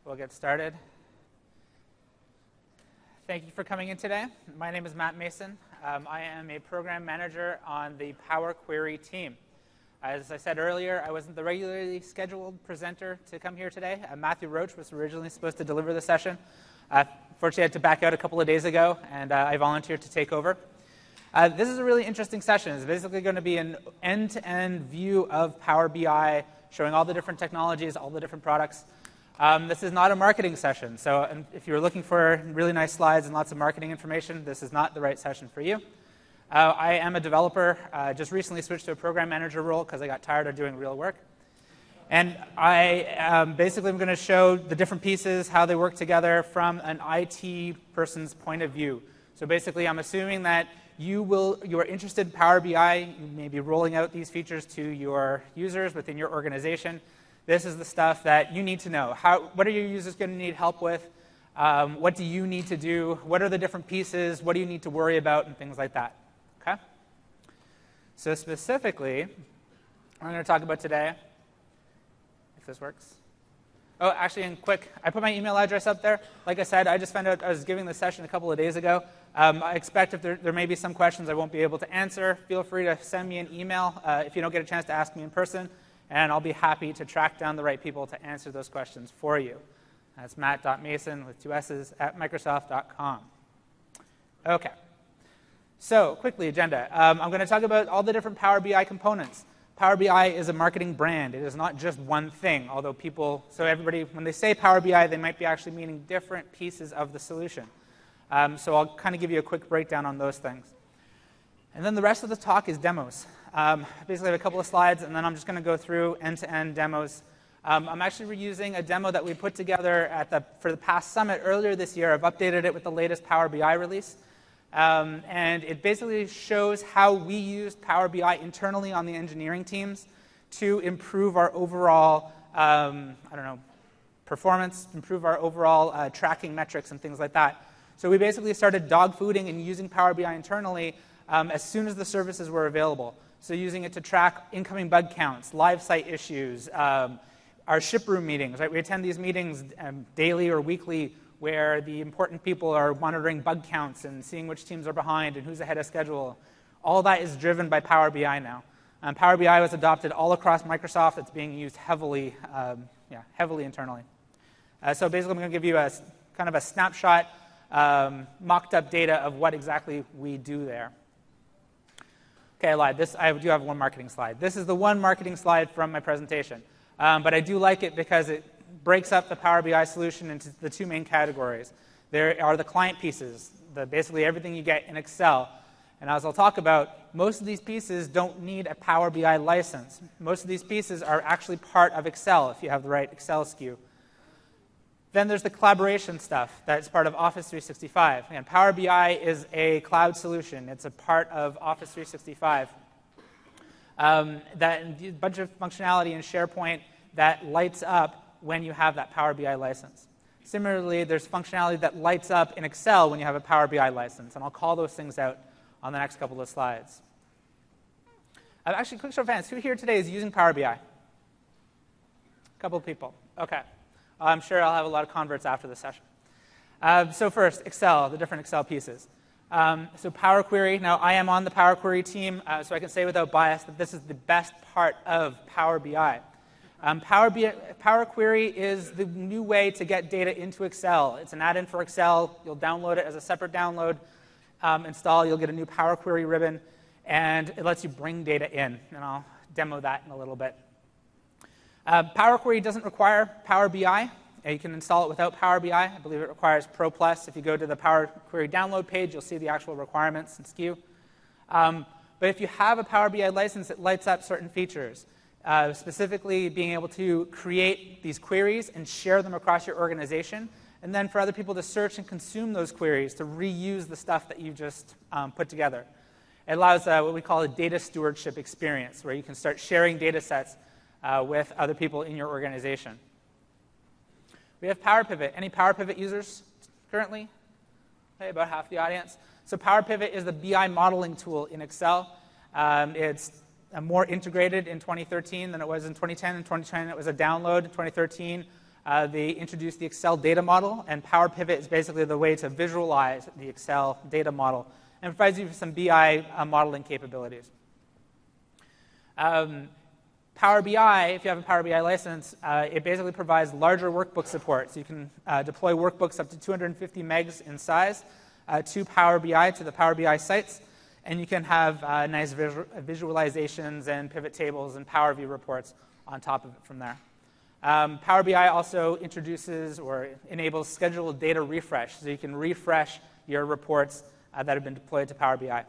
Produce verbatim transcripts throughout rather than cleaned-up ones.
We'll get started. Thank you for coming in today. My name is Matt Mason. Um, I am a program manager on the Power Query team. As I said earlier, I wasn't the regularly scheduled presenter to come here today. Uh, Matthew Roach was originally supposed to deliver the session. Uh, fortunately, I had to back out a couple of days ago, and uh, I volunteered to take over. Uh, this is a really interesting session. It's basically going to be an end-to-end view of Power B I, showing all the different technologies, all the different products. Um, this is not a marketing session, so if you're looking for really nice slides and lots of marketing information, this is not the right session for you. Uh, I am a developer. I uh, just recently switched to a program manager role because I got tired of doing real work. And I um, basically am going to show the different pieces, how they work together from an I T person's point of view. So basically, I'm assuming that you will, you are interested in Power B I. You may be rolling out these features to your users within your organization. This is the stuff that you need to know. How, what are your users going to need help with? Um, what do you need to do? What are the different pieces? What do you need to worry about? And things like that. Okay? So specifically, I'm going to talk about today, if this works. Oh, actually, and quick, I put my email address up there. Like I said, I just found out I was giving the session a couple of days ago. Um, I expect if there, there may be some questions I won't be able to answer, feel free to send me an email uh, if you don't get a chance to ask me in person. And I'll be happy to track down the right people to answer those questions for you. That's matt dot mason with two S's at microsoft dot com. OK. So quickly, agenda. Um, I'm going to talk about all the different Power B I components. Power B I is a marketing brand. It is not just one thing, although people, so everybody, when they say Power B I, they might be actually meaning different pieces of the solution. Um, so I'll kind of give you a quick breakdown on those things. And then the rest of the talk is demos. Um, basically, I have a couple of slides, and then I'm just going to go through end-to-end demos. Um, I'm actually reusing a demo that we put together at the, for the past summit earlier this year. I've updated it with the latest Power B I release. Um, and it basically shows how we used Power B I internally on the engineering teams to improve our overall, um, I don't know, performance, improve our overall uh, tracking metrics and things like that. So we basically started dogfooding and using Power B I internally um, as soon as the services were available. So using it to track incoming bug counts, live site issues, um, our ship room meetings. Right? We attend these meetings um, daily or weekly where the important people are monitoring bug counts and seeing which teams are behind and who's ahead of schedule. All that is driven by Power B I now. Um, Power B I was adopted all across Microsoft. It's being used heavily, um, yeah, heavily internally. Uh, so basically, I'm going to give you a kind of a snapshot, um, mocked-up data of what exactly we do there. Okay, I lied. This, I do have one marketing slide. This is the one marketing slide from my presentation. Um, but I do like it because it breaks up the Power B I solution into the two main categories. There are the client pieces, the, basically everything you get in Excel. And as I'll talk about, most of these pieces don't need a Power B I license. Most of these pieces are actually part of Excel if you have the right Excel S K U. Then there's the collaboration stuff that's part of Office three sixty-five. And Power B I is a cloud solution. It's a part of Office three sixty-five. Um, that a bunch of functionality in SharePoint that lights up when you have that Power B I license. Similarly, there's functionality that lights up in Excel when you have a Power B I license. And I'll call those things out on the next couple of slides. Uh, actually, quick show of hands. Who here today is using Power B I? A couple of people. OK. I'm sure I'll have a lot of converts after the session. Uh, so first, Excel, the different Excel pieces. Um, so Power Query. Now, I am on the Power Query team, uh, so I can say without bias that this is the best part of Power B I. Um, Power, B I, Power Query is the new way to get data into Excel. It's an add-in for Excel. You'll download it as a separate download. Um, install, you'll get a new Power Query ribbon, and it lets you bring data in. And I'll demo that in a little bit. Uh, Power Query doesn't require Power B I. You can install it without Power B I. I believe it requires Pro Plus. If you go to the Power Query download page, you'll see the actual requirements and S K U. Um, but if you have a Power B I license, it lights up certain features. Uh, specifically, being able to create these queries and share them across your organization, and then for other people to search and consume those queries to reuse the stuff that you've just um, put together. It allows uh, what we call a data stewardship experience, where you can start sharing data sets uh, with other people in your organization. We have Power Pivot. Any Power Pivot users currently? Okay, about half the audience. So Power Pivot is the B I modeling tool in Excel. Um, it's uh, more integrated in twenty thirteen than it was in twenty ten. In twenty ten, it was a download. In twenty thirteen, Uh, they introduced the Excel data model, and Power Pivot is basically the way to visualize the Excel data model and provides you with some B I uh, modeling capabilities. Um, Power B I, if you have a Power B I license, uh, it basically provides larger workbook support. So you can uh, deploy workbooks up to two hundred fifty megs in size uh, to Power B I, to the Power B I sites. And you can have uh, nice visual visualizations and pivot tables and Power View reports on top of it from there. Um, Power B I also introduces or enables scheduled data refresh, so you can refresh your reports uh, that have been deployed to Power B I.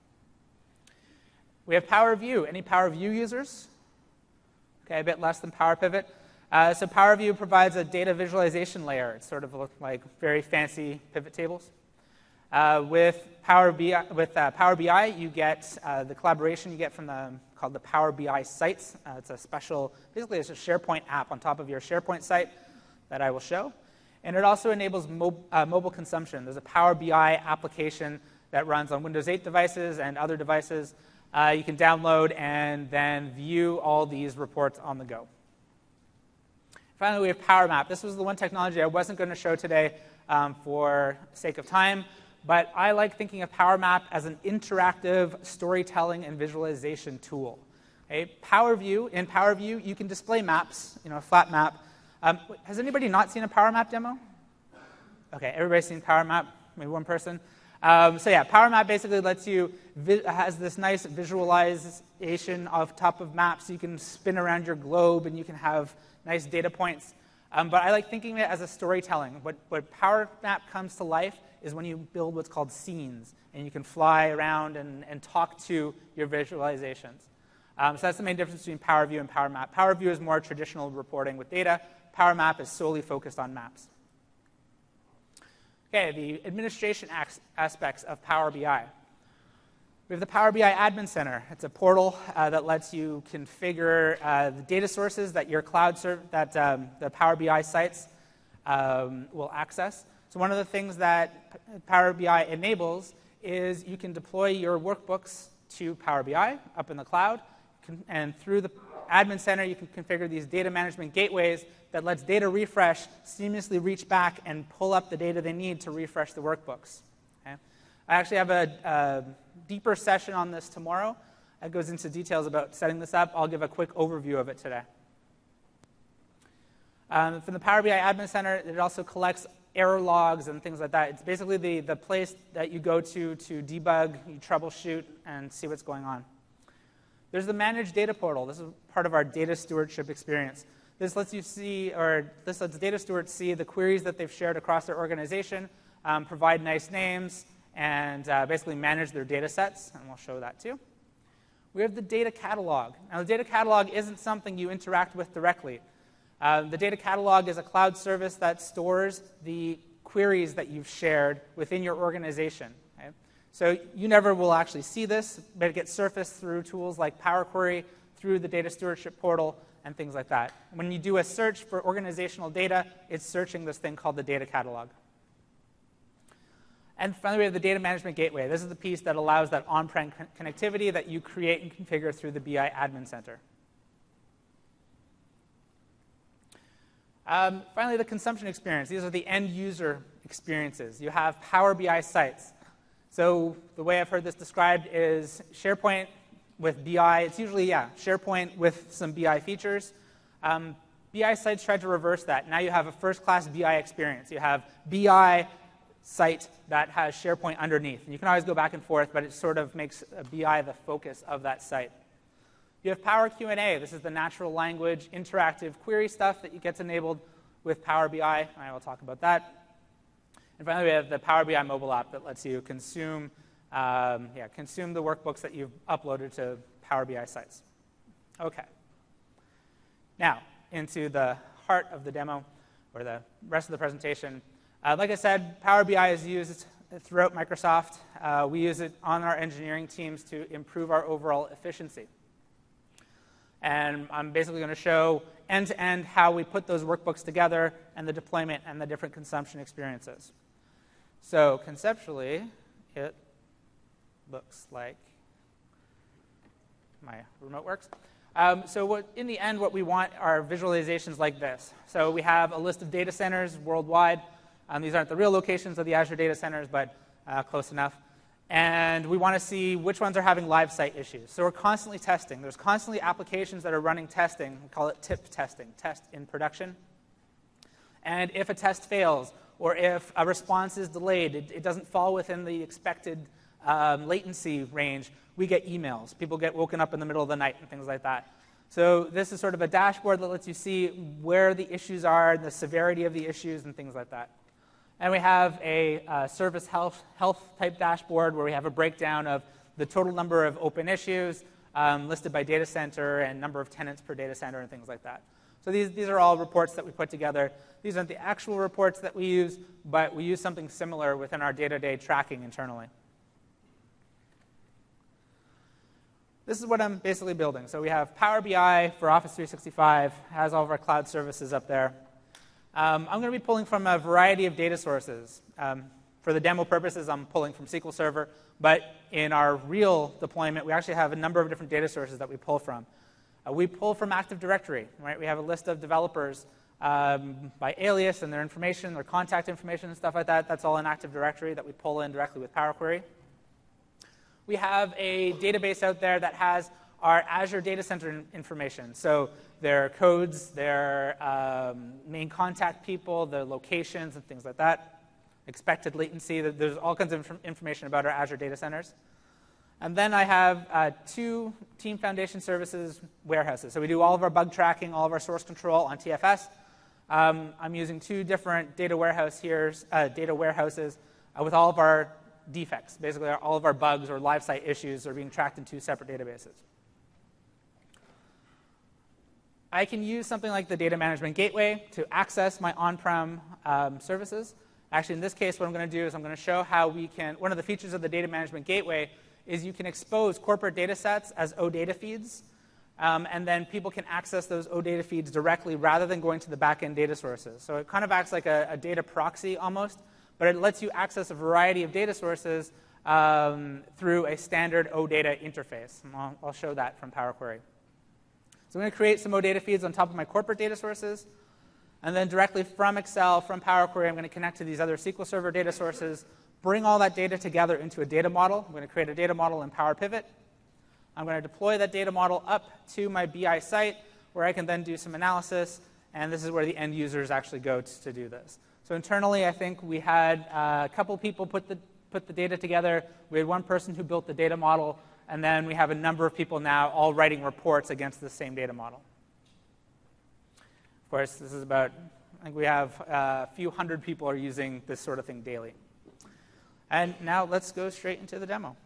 We have Power View. Any Power View users? Okay, a bit less than Power Pivot. Uh, so Power View provides a data visualization layer. It's sort of like very fancy pivot tables. Uh, with Power B I, with uh, Power B I, you get uh, the collaboration you get from the called the Power B I sites. Uh, it's a special, basically it's a SharePoint app on top of your SharePoint site that I will show. And it also enables mo uh, mobile consumption. There's a Power B I application that runs on Windows eight devices and other devices. Uh, you can download and then view all these reports on the go. Finally, we have Power Map. This was the one technology I wasn't going to show today um, for sake of time. But I like thinking of Power Map as an interactive storytelling and visualization tool. Okay? Power View, in Power View, you can display maps, you know, a flat map. Um, has anybody not seen a Power Map demo? Okay, everybody's seen Power Map, maybe one person. Um, so yeah, Power Map basically lets you, has this nice visualization of top of maps. You can spin around your globe and you can have nice data points. Um, but I like thinking of it as a storytelling. What, what Power Map comes to life is when you build what's called scenes, and you can fly around and, and talk to your visualizations. Um, so that's the main difference between Power View and Power Map. Power View is more traditional reporting with data. Power Map is solely focused on maps. Okay, the administration aspects of Power B I. We have the Power B I Admin Center. It's a portal uh, that lets you configure uh, the data sources that your cloud serv that um, the Power B I sites um, will access. So one of the things that Power B I enables is you can deploy your workbooks to Power B I up in the cloud, and through the Admin Center, you can configure these data management gateways that lets data refresh seamlessly reach back and pull up the data they need to refresh the workbooks. Okay? I actually have a, a deeper session on this tomorrow that goes into details about setting this up. I'll give a quick overview of it today. Um, from the Power B I Admin Center, it also collects error logs and things like that. It's basically the, the place that you go to to debug, you troubleshoot, and see what's going on. There's the Managed Data Portal. This is part of our data stewardship experience. This lets you see, or this lets data stewards see the queries that they've shared across their organization, um, provide nice names, and uh, basically manage their data sets, and we'll show that too. We have the data catalog. Now, the data catalog isn't something you interact with directly. Uh, the data catalog is a cloud service that stores the queries that you've shared within your organization. Okay? So you never will actually see this, but it gets surfaced through tools like Power Query, through the data stewardship portal, and things like that. When you do a search for organizational data, it's searching this thing called the data catalog. And finally, we have the data management gateway. This is the piece that allows that on-prem con connectivity that you create and configure through the B I Admin Center. Um, finally, the consumption experience. These are the end-user experiences. You have Power B I sites. So the way I've heard this described is SharePoint with B I. It's usually, yeah, SharePoint with some B I features. Um, B I sites tried to reverse that. Now you have a first-class B I experience. You have B I site that has SharePoint underneath. And you can always go back and forth, but it sort of makes B I the focus of that site. You have Power Q and A. This is the natural language, interactive query stuff that gets enabled with Power B I. I will talk about that. And finally, we have the Power B I mobile app that lets you consume, um, yeah, consume the workbooks that you've uploaded to Power B I sites. Okay. Now, into the heart of the demo, or the rest of the presentation. Uh, like I said, Power B I is used throughout Microsoft. Uh, we use it on our engineering teams to improve our overall efficiency. And I'm basically going to show end-to-end how we put those workbooks together and the deployment and the different consumption experiences. So conceptually, it looks like my remote works. Um, so what, in the end, what we want are visualizations like this. So we have a list of data centers worldwide. Um, these aren't the real locations of the Azure data centers, but uh, close enough. And we want to see which ones are having live site issues. So we're constantly testing. There's constantly applications that are running testing. We call it T I P testing, test in production. And if a test fails, or if a response is delayed, it, it doesn't fall within the expected um, latency range, we get emails. People get woken up in the middle of the night and things like that. So this is sort of a dashboard that lets you see where the issues are, the severity of the issues, and things like that. And we have a uh, service health, health type dashboard where we have a breakdown of the total number of open issues um, listed by data center and number of tenants per data center and things like that. So these, these are all reports that we put together. These aren't the actual reports that we use, but we use something similar within our day-to-day tracking internally. This is what I'm basically building. So we have Power B I for Office three sixty-five, has all of our cloud services up there. Um, I'm going to be pulling from a variety of data sources. Um, for the demo purposes, I'm pulling from S Q L Server, but in our real deployment, we actually have a number of different data sources that we pull from. Uh, we pull from Active Directory, right? We have a list of developers um, by alias and their information, their contact information and stuff like that. That's all in Active Directory that we pull in directly with Power Query. We have a database out there that has our Azure data center information. So their codes, their um, main contact people, the locations, and things like that. Expected latency. There's all kinds of inf information about our Azure data centers. And then I have uh, two Team Foundation Services warehouses. So we do all of our bug tracking, all of our source control on T F S. Um, I'm using two different data warehouse here, uh, data warehouses uh, with all of our defects. Basically, all of our bugs or live site issues are being tracked in two separate databases. I can use something like the Data Management Gateway to access my on-prem um, services. Actually, in this case, what I'm going to do is I'm going to show how we can, one of the features of the Data Management Gateway is you can expose corporate data sets as OData feeds, um, and then people can access those OData feeds directly rather than going to the back-end data sources. So it kind of acts like a, a data proxy almost, but it lets you access a variety of data sources um, through a standard OData interface. And I'll, I'll show that from Power Query. So I'm going to create some OData feeds on top of my corporate data sources. And then directly from Excel, from Power Query, I'm going to connect to these other S Q L Server data sources, bring all that data together into a data model. I'm going to create a data model in Power Pivot. I'm going to deploy that data model up to my B I site, where I can then do some analysis. And this is where the end users actually go to, to do this. So internally, I think we had uh, a couple people put the, put the data together. We had one person who built the data model. And then we have a number of people now all writing reports against the same data model. Of course, this is about, I think we have a few hundred people are using this sort of thing daily. And now let's go straight into the demo.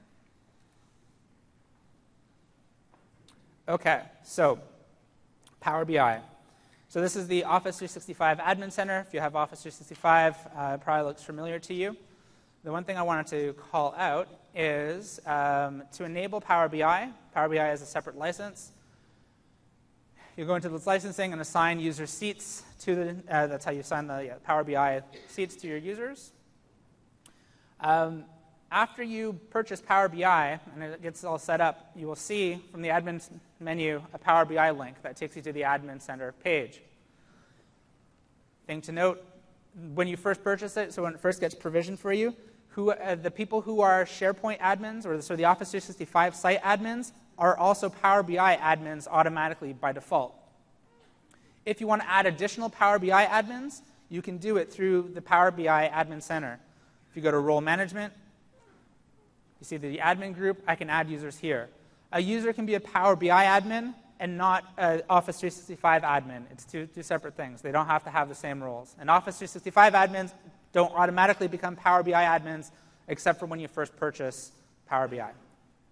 OK, so Power B I. So this is the Office three sixty-five Admin Center. If you have Office three sixty-five, uh, it probably looks familiar to you. The one thing I wanted to call out is um, to enable Power B I. Power B I has a separate license. You go into this licensing and assign user seats to the, uh, that's how you assign the yeah, Power B I seats to your users. Um, after you purchase Power B I and it gets all set up, you will see from the admin menu a Power B I link that takes you to the Admin Center page. Thing to note, when you first purchase it, so when it first gets provisioned for you, who, uh, the people who are SharePoint admins, or the, so the Office three sixty-five site admins, are also Power B I admins automatically by default. If you want to add additional Power B I admins, you can do it through the Power B I Admin Center. If you go to Role Management, you see the admin group, I can add users here. A user can be a Power B I admin and not an Office three sixty-five admin. It's two, two separate things. They don't have to have the same roles. And Office three sixty-five admins don't automatically become Power B I admins, except for when you first purchase Power B I.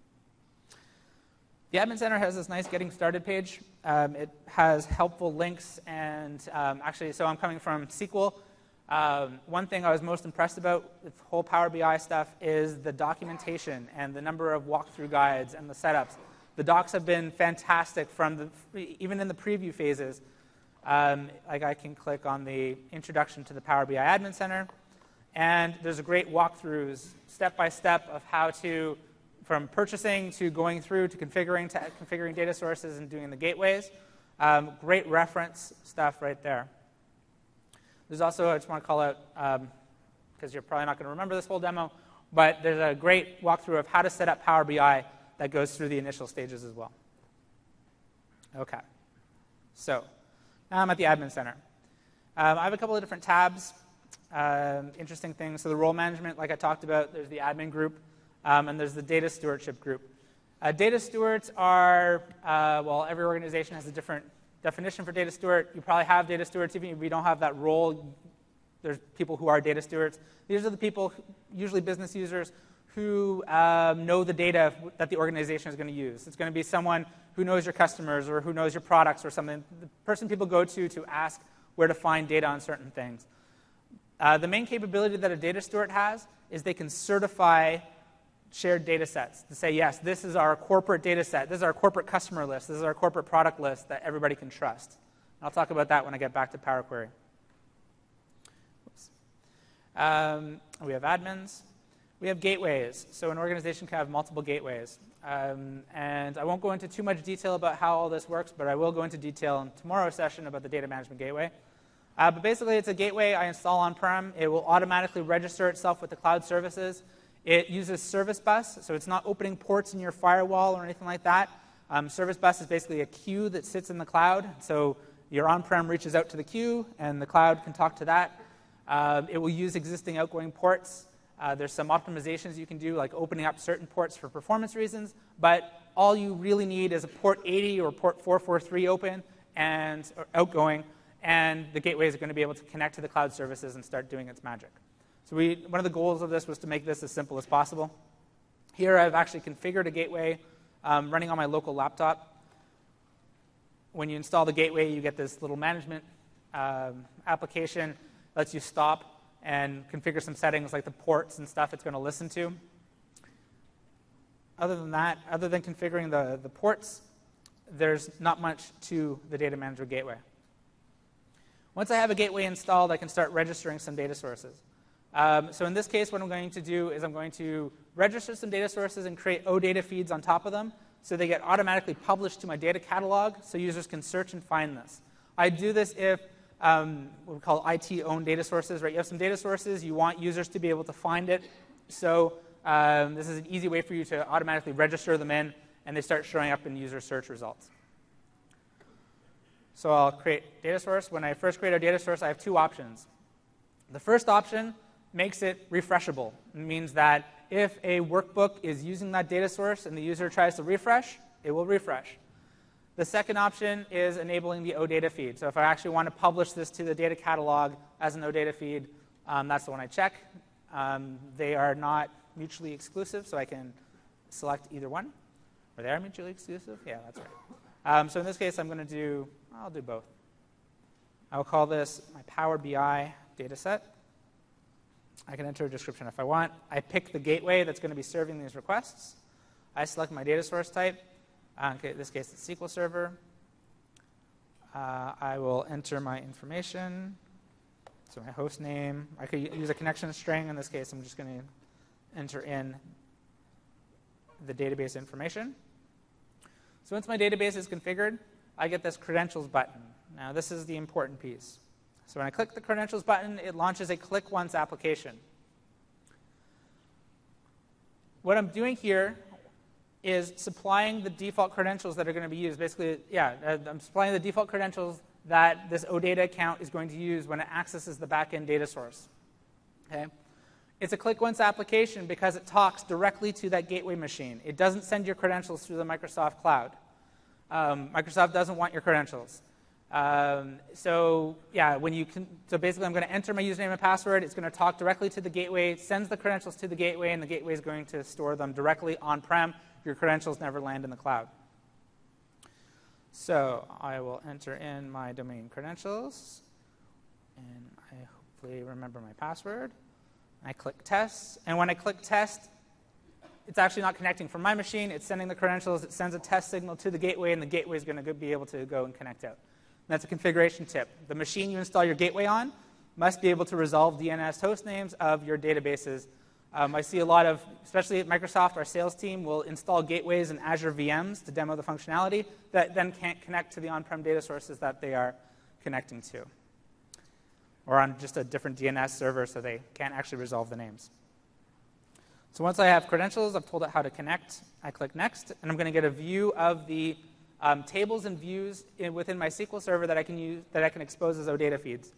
The Admin Center has this nice Getting Started page. Um, it has helpful links, and um, actually, so I'm coming from S Q L. Um, one thing I was most impressed about with the whole Power B I stuff is the documentation and the number of walkthrough guides and the setups. The docs have been fantastic from the, even in the preview phases. Um, like I can click on the introduction to the Power B I Admin Center, and there's a great walkthroughs, step by step, of how to from purchasing to going through to configuring to configuring data sources and doing the gateways. Um, great reference stuff right there. There's also, I just want to call out, because um, you're probably not going to remember this whole demo, but there's a great walkthrough of how to set up Power B I that goes through the initial stages as well. Okay. So now I'm at the Admin Center. Um, I have a couple of different tabs, um, interesting things. So the role management, like I talked about, there's the admin group, um, and there's the data stewardship group. Uh, data stewards are, uh, well, every organization has a different definition for data steward. You probably have data stewards, even if you don't have that role. There's people who are data stewards. These are the people, usually business users, who um, know the data that the organization is going to use. It's going to be someone who knows your customers or who knows your products or something. The person people go to to ask where to find data on certain things. Uh, the main capability that a data steward has is they can certify shared data sets to say, yes, this is our corporate data set. This is our corporate customer list. This is our corporate product list that everybody can trust. And I'll talk about that when I get back to Power Query. Oops. Um, we have admins. We have gateways. So an organization can have multiple gateways. Um, and I won't go into too much detail about how all this works, but I will go into detail in tomorrow's session about the data management gateway. Uh, but basically, it's a gateway I install on-prem. It will automatically register itself with the cloud services. It uses Service Bus, so it's not opening ports in your firewall or anything like that. Um, Service Bus is basically a queue that sits in the cloud. So your on-prem reaches out to the queue, and the cloud can talk to that. Uh, it will use existing outgoing ports. Uh, there's some optimizations you can do, like opening up certain ports for performance reasons. But all you really need is a port eighty or port four forty-three open and or outgoing, and the gateways are going to be able to connect to the cloud services and start doing its magic. So we, one of the goals of this was to make this as simple as possible. Here I've actually configured a gateway um, running on my local laptop. When you install the gateway, you get this little management um, application that lets you stop and configure some settings like the ports and stuff it's going to listen to. Other than that, other than configuring the, the ports, there's not much to the data manager gateway. Once I have a gateway installed, I can start registering some data sources. Um, so in this case, what I'm going to do is I'm going to register some data sources and create OData feeds on top of them so they get automatically published to my data catalog so users can search and find this. I do this if um, what we call I T-owned data sources. Right? You have some data sources. You want users to be able to find it. So um, this is an easy way for you to automatically register them in, and they start showing up in user search results. So I'll create data source. When I first create a data source, I have two options. The first option makes it refreshable. It means that if a workbook is using that data source and the user tries to refresh, it will refresh. The second option is enabling the OData feed. So if I actually want to publish this to the data catalog as an OData feed, um, that's the one I check. Um, they are not mutually exclusive, so I can select either one. Or they are mutually exclusive? Yeah, that's right. Um, so in this case, I'm going to do, I'll do both. I'll call this my Power B I data set. I can enter a description if I want. I pick the gateway that's going to be serving these requests. I select my data source type. Uh, in this case, it's S Q L Server. Uh, I will enter my information. So my host name. I could use a connection string. In this case, I'm just going to enter in the database information. So once my database is configured, I get this credentials button. Now, this is the important piece. So when I click the credentials button, it launches a click once application. What I'm doing here is supplying the default credentials that are going to be used. Basically, yeah, I'm supplying the default credentials that this OData account is going to use when it accesses the backend data source. Okay? It's a click once application because it talks directly to that gateway machine. It doesn't send your credentials through the Microsoft cloud. Um, Microsoft doesn't want your credentials. Um, so yeah, when you can, so basically I'm going to enter my username and password. It's going to talk directly to the gateway, sends the credentials to the gateway, and the gateway is going to store them directly on-prem. Your credentials never land in the cloud. So I will enter in my domain credentials, and I hopefully remember my password. I click test, and when I click test, it's actually not connecting from my machine. It's sending the credentials. It sends a test signal to the gateway, and the gateway is going to be able to go and connect out. That's a configuration tip. The machine you install your gateway on must be able to resolve D N S host names of your databases Um, I see a lot of, especially at Microsoft, our sales team will install gateways and Azure V Ms to demo the functionality that then can't connect to the on-prem data sources that they are connecting to, or on just a different D N S server so they can't actually resolve the names. So once I have credentials, I've told it how to connect. I click Next, and I'm going to get a view of the um, tables and views in, within my S Q L Server that I can use, that I can expose as OData feeds.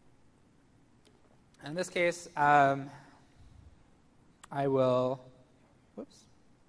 In this case, um, I will, whoops,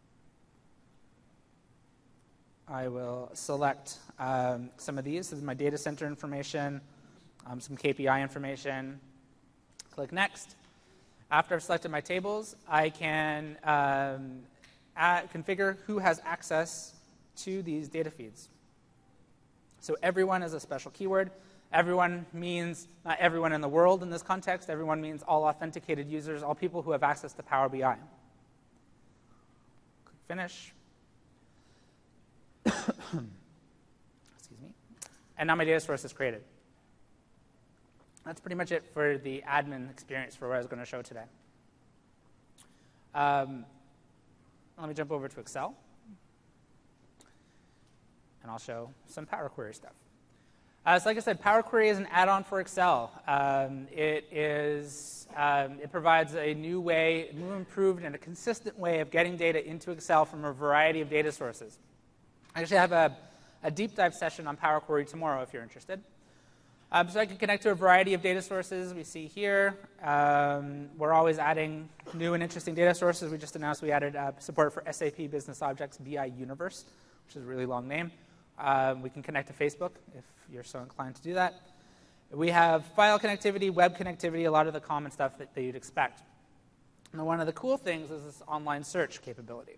I will select um, some of these. This is my data center information, um, some K P I information. Click Next. After I've selected my tables, I can um, add, configure who has access to these data feeds. So everyone is a special keyword. Everyone means not everyone in the world in this context. Everyone means all authenticated users, all people who have access to Power B I. Click Finish. Excuse me. And now my data source is created. That's pretty much it for the admin experience for what I was going to show today. Um, let me jump over to Excel, and I'll show some Power Query stuff. Uh, so like I said, Power Query is an add-on for Excel. Um, it is um, it provides a new way, new improved and a consistent way of getting data into Excel from a variety of data sources. I actually have a, a deep dive session on Power Query tomorrow if you're interested. Um, so I can connect to a variety of data sources we see here. Um, we're always adding new and interesting data sources. We just announced we added uh, support for S A P Business Objects B I Universe, which is a really long name. Um, we can connect to Facebook if you're so inclined to do that. We have file connectivity, web connectivity, a lot of the common stuff that, that you'd expect. Now, one of the cool things is this online search capability.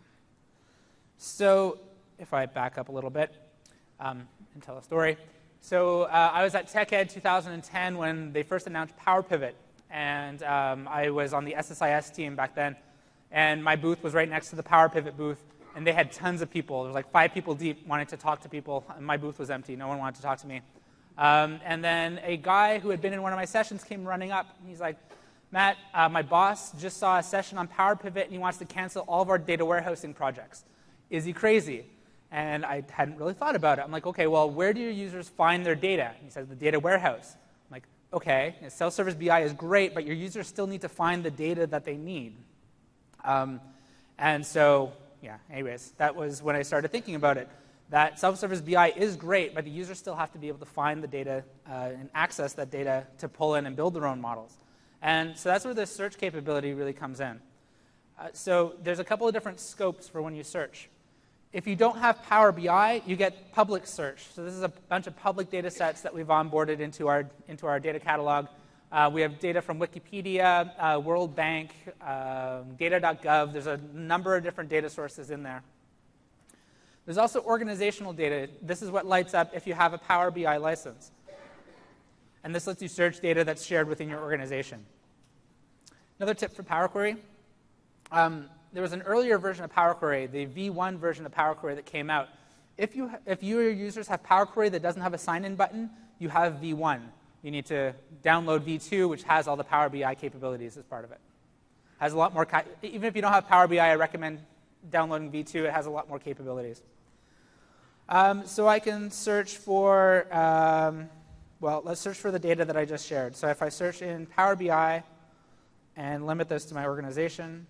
So if I back up a little bit um, and tell a story. So uh, I was at TechEd two thousand ten when they first announced Power Pivot, and um, I was on the S S I S team back then, and my booth was right next to the Power Pivot booth, and they had tons of people. There was like five people deep wanting to talk to people, and my booth was empty. No one wanted to talk to me. Um, and then a guy who had been in one of my sessions came running up, and he's like, Matt, uh, my boss just saw a session on Power Pivot, and he wants to cancel all of our data warehousing projects. Is he crazy? And I hadn't really thought about it. I'm like, okay, well, where do your users find their data? He says, the data warehouse. I'm like, okay, self-service B I is great, but your users still need to find the data that they need. Um, and so, yeah, anyways, that was when I started thinking about it. That self-service B I is great, but the users still have to be able to find the data uh, and access that data to pull in and build their own models. And so that's where this search capability really comes in. Uh, so there's a couple of different scopes for when you search. If you don't have Power B I, you get public search. So this is a bunch of public data sets that we've onboarded into our, into our data catalog. Uh, we have data from Wikipedia, uh, World Bank, um, data dot gov. There's a number of different data sources in there. There's also organizational data. This is what lights up if you have a Power B I license. And this lets you search data that's shared within your organization. Another tip for Power Query. Um, There was an earlier version of Power Query, the V one version of Power Query that came out. If you, if you or your users have Power Query that doesn't have a sign-in button, you have V one. You need to download V two, which has all the Power B I capabilities as part of it. Has a lot more, even if you don't have Power B I, I recommend downloading V two. It has a lot more capabilities. Um, so I can search for, um, well, let's search for the data that I just shared. So if I search in Power B I and limit this to my organization,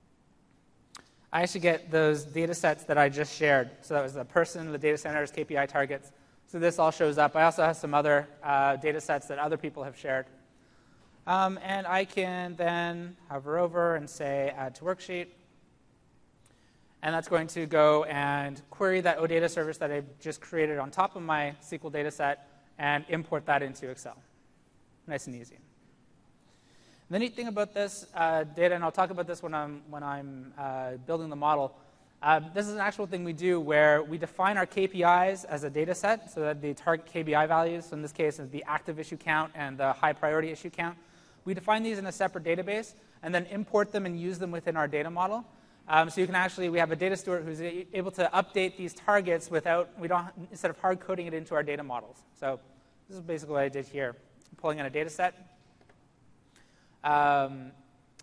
I actually get those data sets that I just shared. So that was the person, the data centers, K P I targets. So this all shows up. I also have some other uh, data sets that other people have shared. Um, and I can then hover over and say Add to Worksheet. And that's going to go and query that OData service that I just created on top of my S Q L data set and import that into Excel. Nice and easy. The neat thing about this uh, data, and I'll talk about this when I'm, when I'm uh, building the model, uh, this is an actual thing we do where we define our K P Is as a data set so that the target K P I values, so in this case is the active issue count and the high priority issue count. We define these in a separate database and then import them and use them within our data model. Um, so you can actually, we have a data steward who's able to update these targets without, we don't, instead of hard coding it into our data models. So this is basically what I did here. I'm pulling in a data set. Um,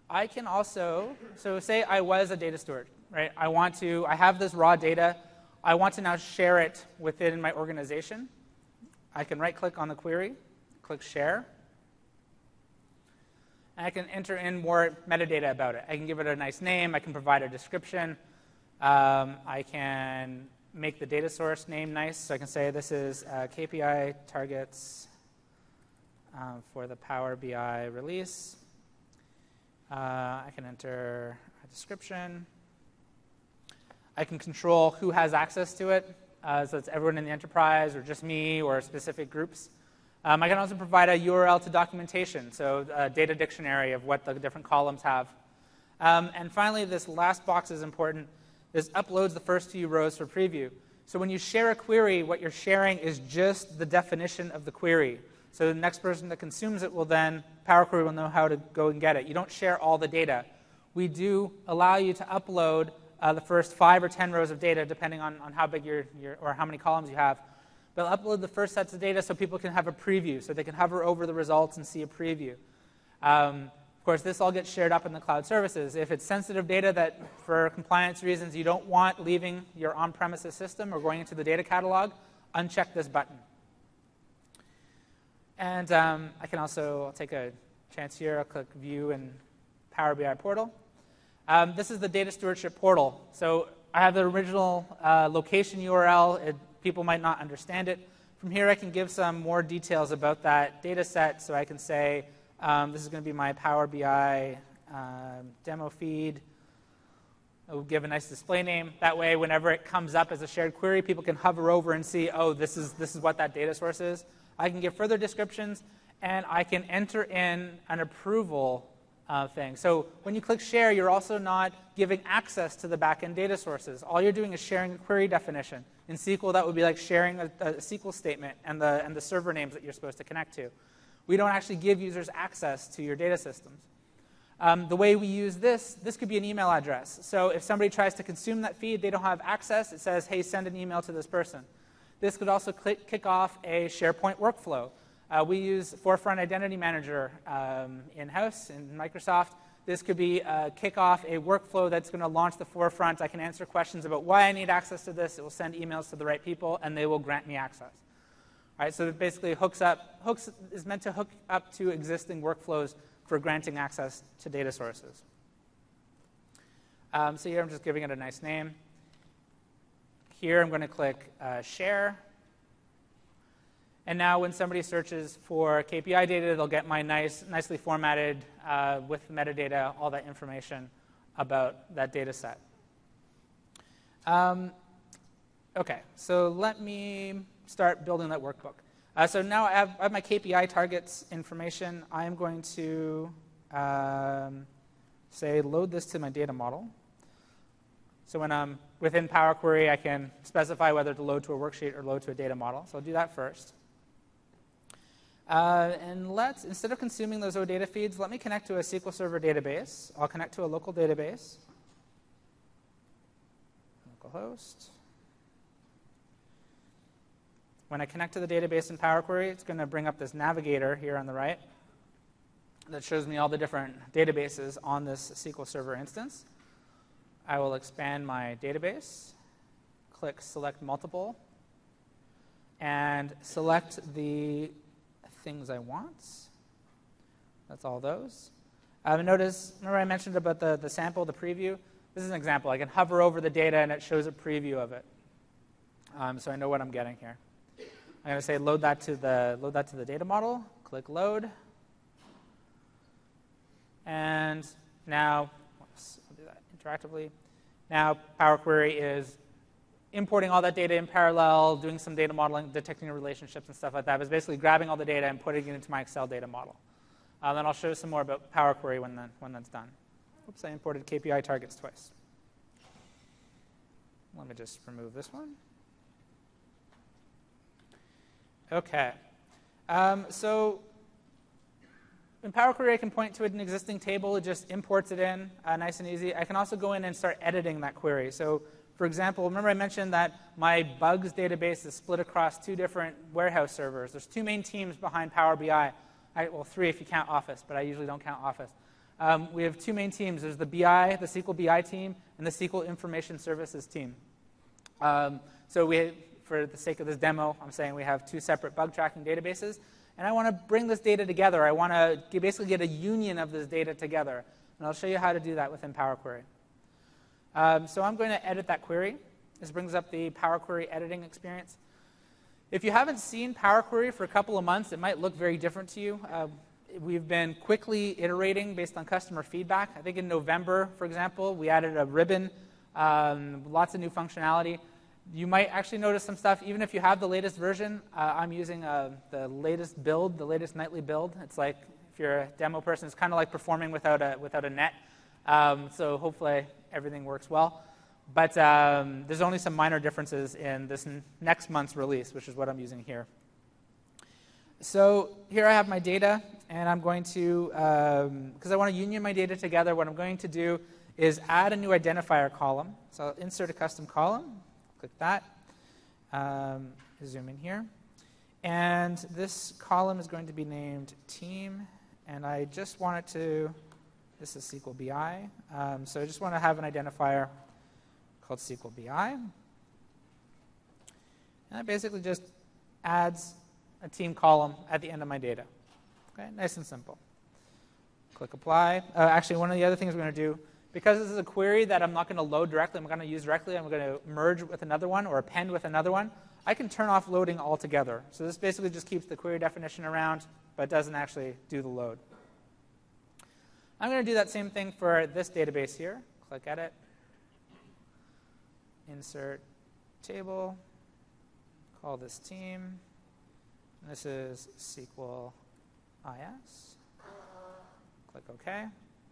I can also, so say I was a data steward, right? I want to, I have this raw data. I want to now share it within my organization. I can right-click on the query, click Share, and I can enter in more metadata about it. I can give it a nice name. I can provide a description. Um, I can make the data source name nice. So I can say this is uh, K P I targets um, for the Power B I release. Uh, I can enter a description. I can control who has access to it. Uh, so it's everyone in the enterprise or just me or specific groups. Um, I can also provide a U R L to documentation, so a data dictionary of what the different columns have. Um, and finally, this last box is important. This uploads the first few rows for preview. So when you share a query, what you're sharing is just the definition of the query. So the next person that consumes it will then, Power Query will know how to go and get it. You don't share all the data. We do allow you to upload uh, the first five or ten rows of data, depending on, on how big your, your, or how many columns you have. But upload the first sets of data so people can have a preview, so they can hover over the results and see a preview. Um, of course, this all gets shared up in the cloud services. If it's sensitive data that, for compliance reasons, you don't want leaving your on-premises system or going into the data catalog, uncheck this button. And um, I can also I'll take a chance here. I'll click View in Power B I Portal. Um, this is the data stewardship portal. So I have the original uh, location U R L. It, people might not understand it. From here, I can give some more details about that data set. So I can say, um, this is going to be my Power B I um, demo feed. It will give a nice display name. That way, whenever it comes up as a shared query, people can hover over and see, oh, this is, this is what that data source is. I can give further descriptions, and I can enter in an approval uh, thing. So when you click Share, you're also not giving access to the backend data sources. All you're doing is sharing a query definition. In S Q L, that would be like sharing a, a S Q L statement and the, and the server names that you're supposed to connect to. We don't actually give users access to your data systems. Um, the way we use this, this could be an email address. So if somebody tries to consume that feed, they don't have access. It says, hey, send an email to this person. This could also click, kick off a SharePoint workflow. Uh, we use Forefront Identity Manager um, in-house in Microsoft. This could be uh, kick off a workflow that's going to launch the Forefront. I can answer questions about why I need access to this. It will send emails to the right people, and they will grant me access. All right, so it basically hooks up. Hooks is meant to hook up to existing workflows for granting access to data sources. Um, so here I'm just giving it a nice name. Here I'm going to click uh, Share. And now when somebody searches for K P I data, they'll get my nice, nicely formatted, uh, with metadata, all that information about that data set. Um, OK, so let me start building that workbook. Uh, so now I have, I have my K P I targets information. I am going to um, say load this to my data model. So when I'm within Power Query, I can specify whether to load to a worksheet or load to a data model. So I'll do that first. Uh, and let's, instead of consuming those OData feeds, let me connect to a S Q L Server database. I'll connect to a local database. Localhost. When I connect to the database in Power Query, it's going to bring up this navigator here on the right that shows me all the different databases on this S Q L Server instance. I will expand my database, click Select Multiple, and select the things I want. That's all those. Uh, notice, remember I mentioned about the, the sample, the preview? This is an example. I can hover over the data, and it shows a preview of it. Um, so I know what I'm getting here. I'm going to say load that to the load that to the data model. Click Load. And now, oops, I'll do that interactively. Now Power Query is importing all that data in parallel, doing some data modeling, detecting relationships and stuff like that. It's basically grabbing all the data and putting it into my Excel data model. Uh, then I'll show you some more about Power Query when, the, when that's done. Oops, I imported K P I targets twice. Let me just remove this one. OK. Um, so in Power Query, I can point to an existing table. It just imports it in, uh, nice and easy. I can also go in and start editing that query. So for example, remember I mentioned that my bugs database is split across two different warehouse servers. There's two main teams behind Power B I. I well, three if you count Office, but I usually don't count Office. Um, we have two main teams. There's the B I, the S Q L B I team, and the S Q L Information Services team. Um, so we, for the sake of this demo, I'm saying we have two separate bug tracking databases. And I want to bring this data together. I want to basically get a union of this data together. And I'll show you how to do that within Power Query. Um, so I'm going to edit that query. This brings up the Power Query editing experience. If you haven't seen Power Query for a couple of months, it might look very different to you. Uh, we've been quickly iterating based on customer feedback. I think in November, for example, we added a ribbon, um, lots of new functionality. You might actually notice some stuff, even if you have the latest version. Uh, I'm using uh, the latest build, the latest nightly build. It's like, if you're a demo person, it's kind of like performing without a, without a net. Um, so hopefully everything works well. But um, there's only some minor differences in this n next month's release, which is what I'm using here. So here I have my data, and I'm going to, because um, I want to union my data together, what I'm going to do is add a new identifier column. So I'll insert a custom column, click that, um, zoom in here. And this column is going to be named team, and I just want it to, this is S Q L B I, um, so I just want to have an identifier called S Q L B I. And that basically just adds a team column at the end of my data. Okay, nice and simple. Click apply. Uh, actually, one of the other things we're going to do, because this is a query that I'm not going to load directly, I'm going to use directly, I'm going to merge with another one or append with another one, I can turn off loading altogether. So this basically just keeps the query definition around, but doesn't actually do the load. I'm going to do that same thing for this database here. Click edit. Insert table, call this team, and this is S Q L I S. Click OK.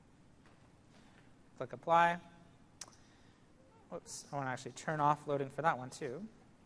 Click apply. Whoops, I want to actually turn off loading for that one too.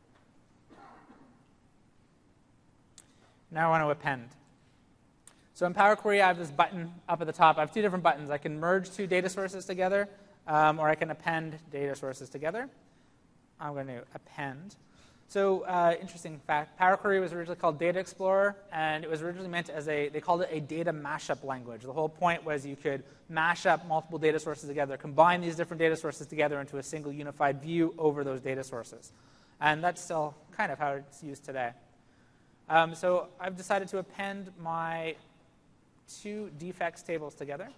Now I want to append. So in Power Query, I have this button up at the top. I have two different buttons. I can merge two data sources together, um, or I can append data sources together. I'm going to append. So uh, interesting fact, Power Query was originally called Data Explorer, and it was originally meant as a, they called it a data mashup language. The whole point was you could mash up multiple data sources together, combine these different data sources together into a single unified view over those data sources. And that's still kind of how it's used today. Um, so I've decided to append my two defects tables together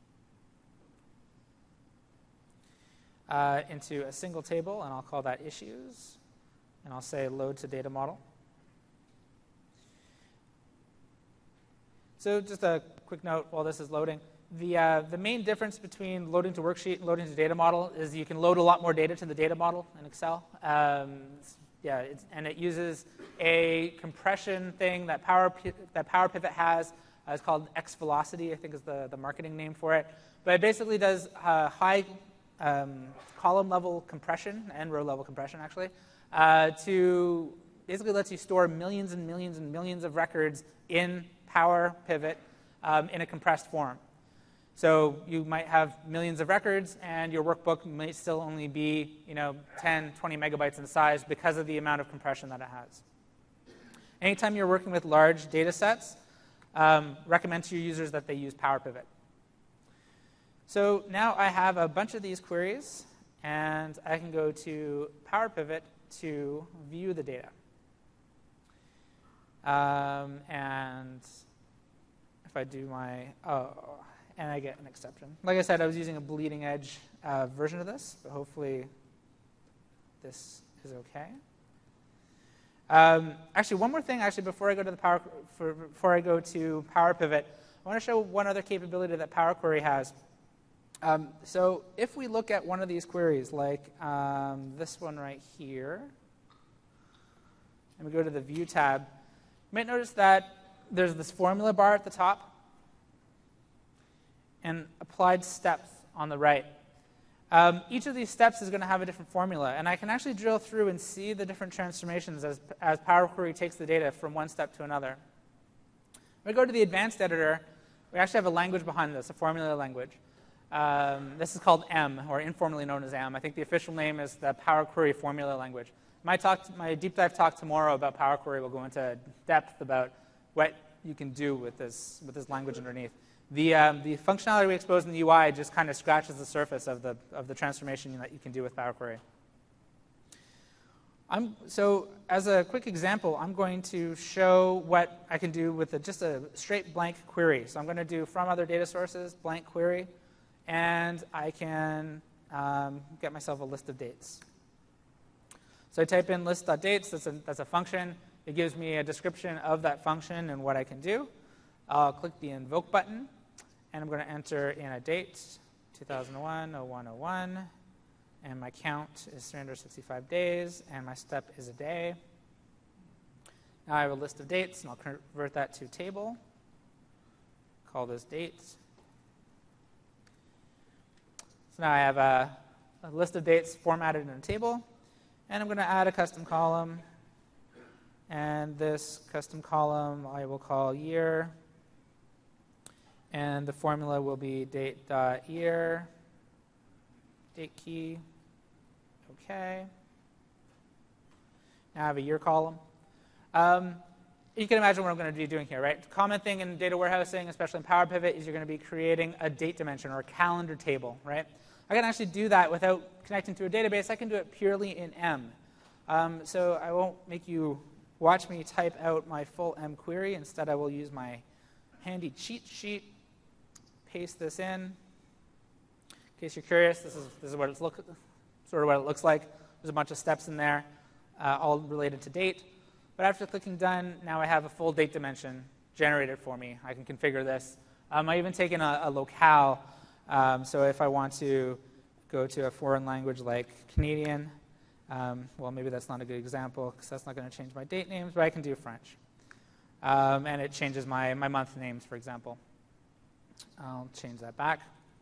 uh, into a single table, and I'll call that issues. And I'll say load to data model. So just a quick note while this is loading. The, uh, the main difference between loading to worksheet and loading to data model is you can load a lot more data to the data model in Excel. Um, yeah, it's, and it uses a compression thing that Power, that Power Pivot has. Uh, it's called X Velocity, I think is the, the marketing name for it. But it basically does uh, high um, column level compression and row level compression, actually. Uh, to basically lets you store millions and millions and millions of records in Power Pivot um, in a compressed form. So you might have millions of records, and your workbook might still only be, you know, ten, twenty megabytes in size because of the amount of compression that it has. Anytime you're working with large data sets, um, recommend to your users that they use Power Pivot. So now I have a bunch of these queries, and I can go to Power Pivot to view the data. Um, and if I do my, oh, and I get an exception. Like I said, I was using a bleeding edge uh, version of this, but hopefully this is OK. Um, actually, one more thing, actually, before I go to the Power, for, before I go to Power Pivot, I want to show one other capability that Power Query has. Um, so if we look at one of these queries, like um, this one right here, and we go to the View tab, you might notice that there's this formula bar at the top and applied steps on the right. Um, each of these steps is going to have a different formula, and I can actually drill through and see the different transformations as, as Power Query takes the data from one step to another. When we go to the advanced editor, we actually have a language behind this, a formula language. Um, this is called M, or informally known as M. I think the official name is the Power Query formula language. My, talk, my deep dive talk tomorrow about Power Query will go into depth about what you can do with this, with this language underneath. The, um, the functionality we expose in the U I just kind of scratches the surface of the, of the transformation that you can do with Power Query. I'm, so as a quick example, I'm going to show what I can do with a, just a straight blank query. So I'm going to do from other data sources, blank query, and I can um, get myself a list of dates. So I type in list.dates. That's a, that's a function. It gives me a description of that function and what I can do. I'll click the invoke button, and I'm going to enter in a date, two thousand one, oh one oh one. And my count is three hundred sixty-five days, and my step is a day. Now I have a list of dates, and I'll convert that to a table. Call this dates. So now I have a, a list of dates formatted in a table, and I'm going to add a custom column. And this custom column I will call year, and the formula will be date.year. Date key. OK. Now I have a year column. Um, you can imagine what I'm going to be doing here, right? The common thing in data warehousing, especially in Power Pivot, is you're going to be creating a date dimension or a calendar table, right? I can actually do that without connecting to a database. I can do it purely in M. Um, so I won't make you watch me type out my full M query. Instead, I will use my handy cheat sheet, paste this in. In case you're curious, this is, this is what it's look, sort of what it looks like. There's a bunch of steps in there, uh, all related to date. But after clicking done, now I have a full date dimension generated for me. I can configure this. Um, I even taken a, a locale. Um, so if I want to go to a foreign language like Canadian, um, well, maybe that's not a good example because that's not going to change my date names, but I can do French. Um, and it changes my, my month names, for example. I'll change that back.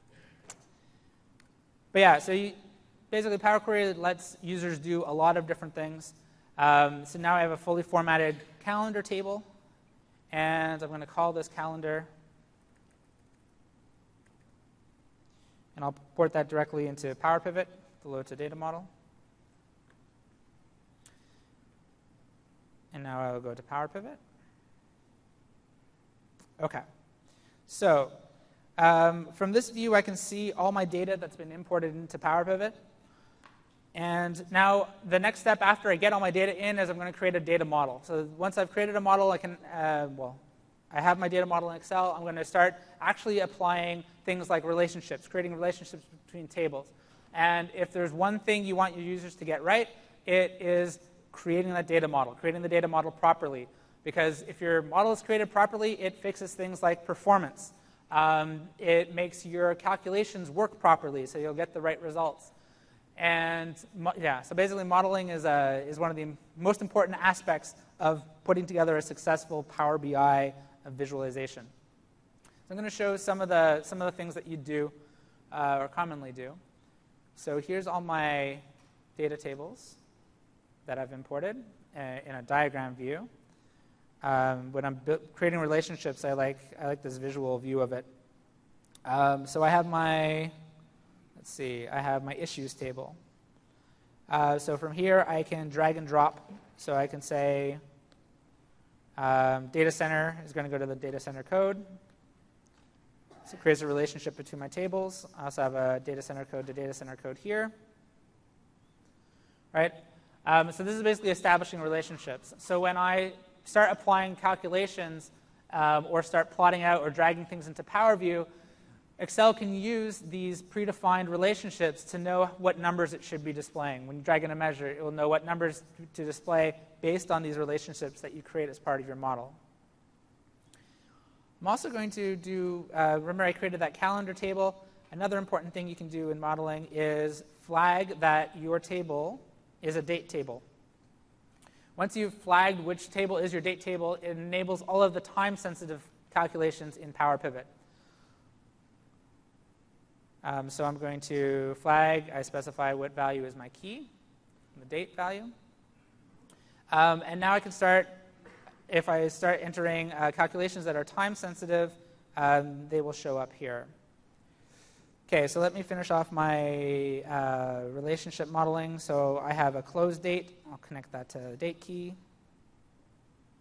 But yeah, so you, basically Power Query lets users do a lot of different things. Um, so now I have a fully formatted calendar table, and I'm going to call this calendar. And I'll port that directly into Power Pivot, the load to data model. And now I'll go to Power Pivot. OK. So Um, from this view, I can see all my data that's been imported into Power Pivot. And now the next step after I get all my data in is I'm going to create a data model. So once I've created a model, I can, uh, well, I have my data model in Excel. I'm going to start actually applying things like relationships, creating relationships between tables. And if there's one thing you want your users to get right, it is creating that data model, creating the data model properly. Because if your model is created properly, it fixes things like performance. Um, it makes your calculations work properly, so you'll get the right results. And yeah, so basically modeling is, a, is one of the most important aspects of putting together a successful Power B I visualization. So I'm going to show some of the, some of the things that you do uh, or commonly do. So here's all my data tables that I've imported uh, in a diagram view. Um, when I'm creating relationships, I like, I like this visual view of it. Um, so I have my, let's see, I have my issues table. Uh, so from here, I can drag and drop. So I can say um, data center is going to go to the data center code. So it creates a relationship between my tables. I also have a data center code to data center code here. Right? Um, so this is basically establishing relationships. So when I start applying calculations um, or start plotting out or dragging things into Power View, Excel can use these predefined relationships to know what numbers it should be displaying. When you drag in a measure, it will know what numbers to display based on these relationships that you create as part of your model. I'm also going to do, uh, remember I created that calendar table. Another important thing you can do in modeling is flag that your table is a date table. Once you've flagged which table is your date table, it enables all of the time-sensitive calculations in Power Pivot. Um, so I'm going to flag, I specify what value is my key, the date value. Um, and now I can start, if I start entering uh, calculations that are time-sensitive, um, they will show up here. OK, so let me finish off my uh, relationship modeling. So I have a close date. I'll connect that to the date key.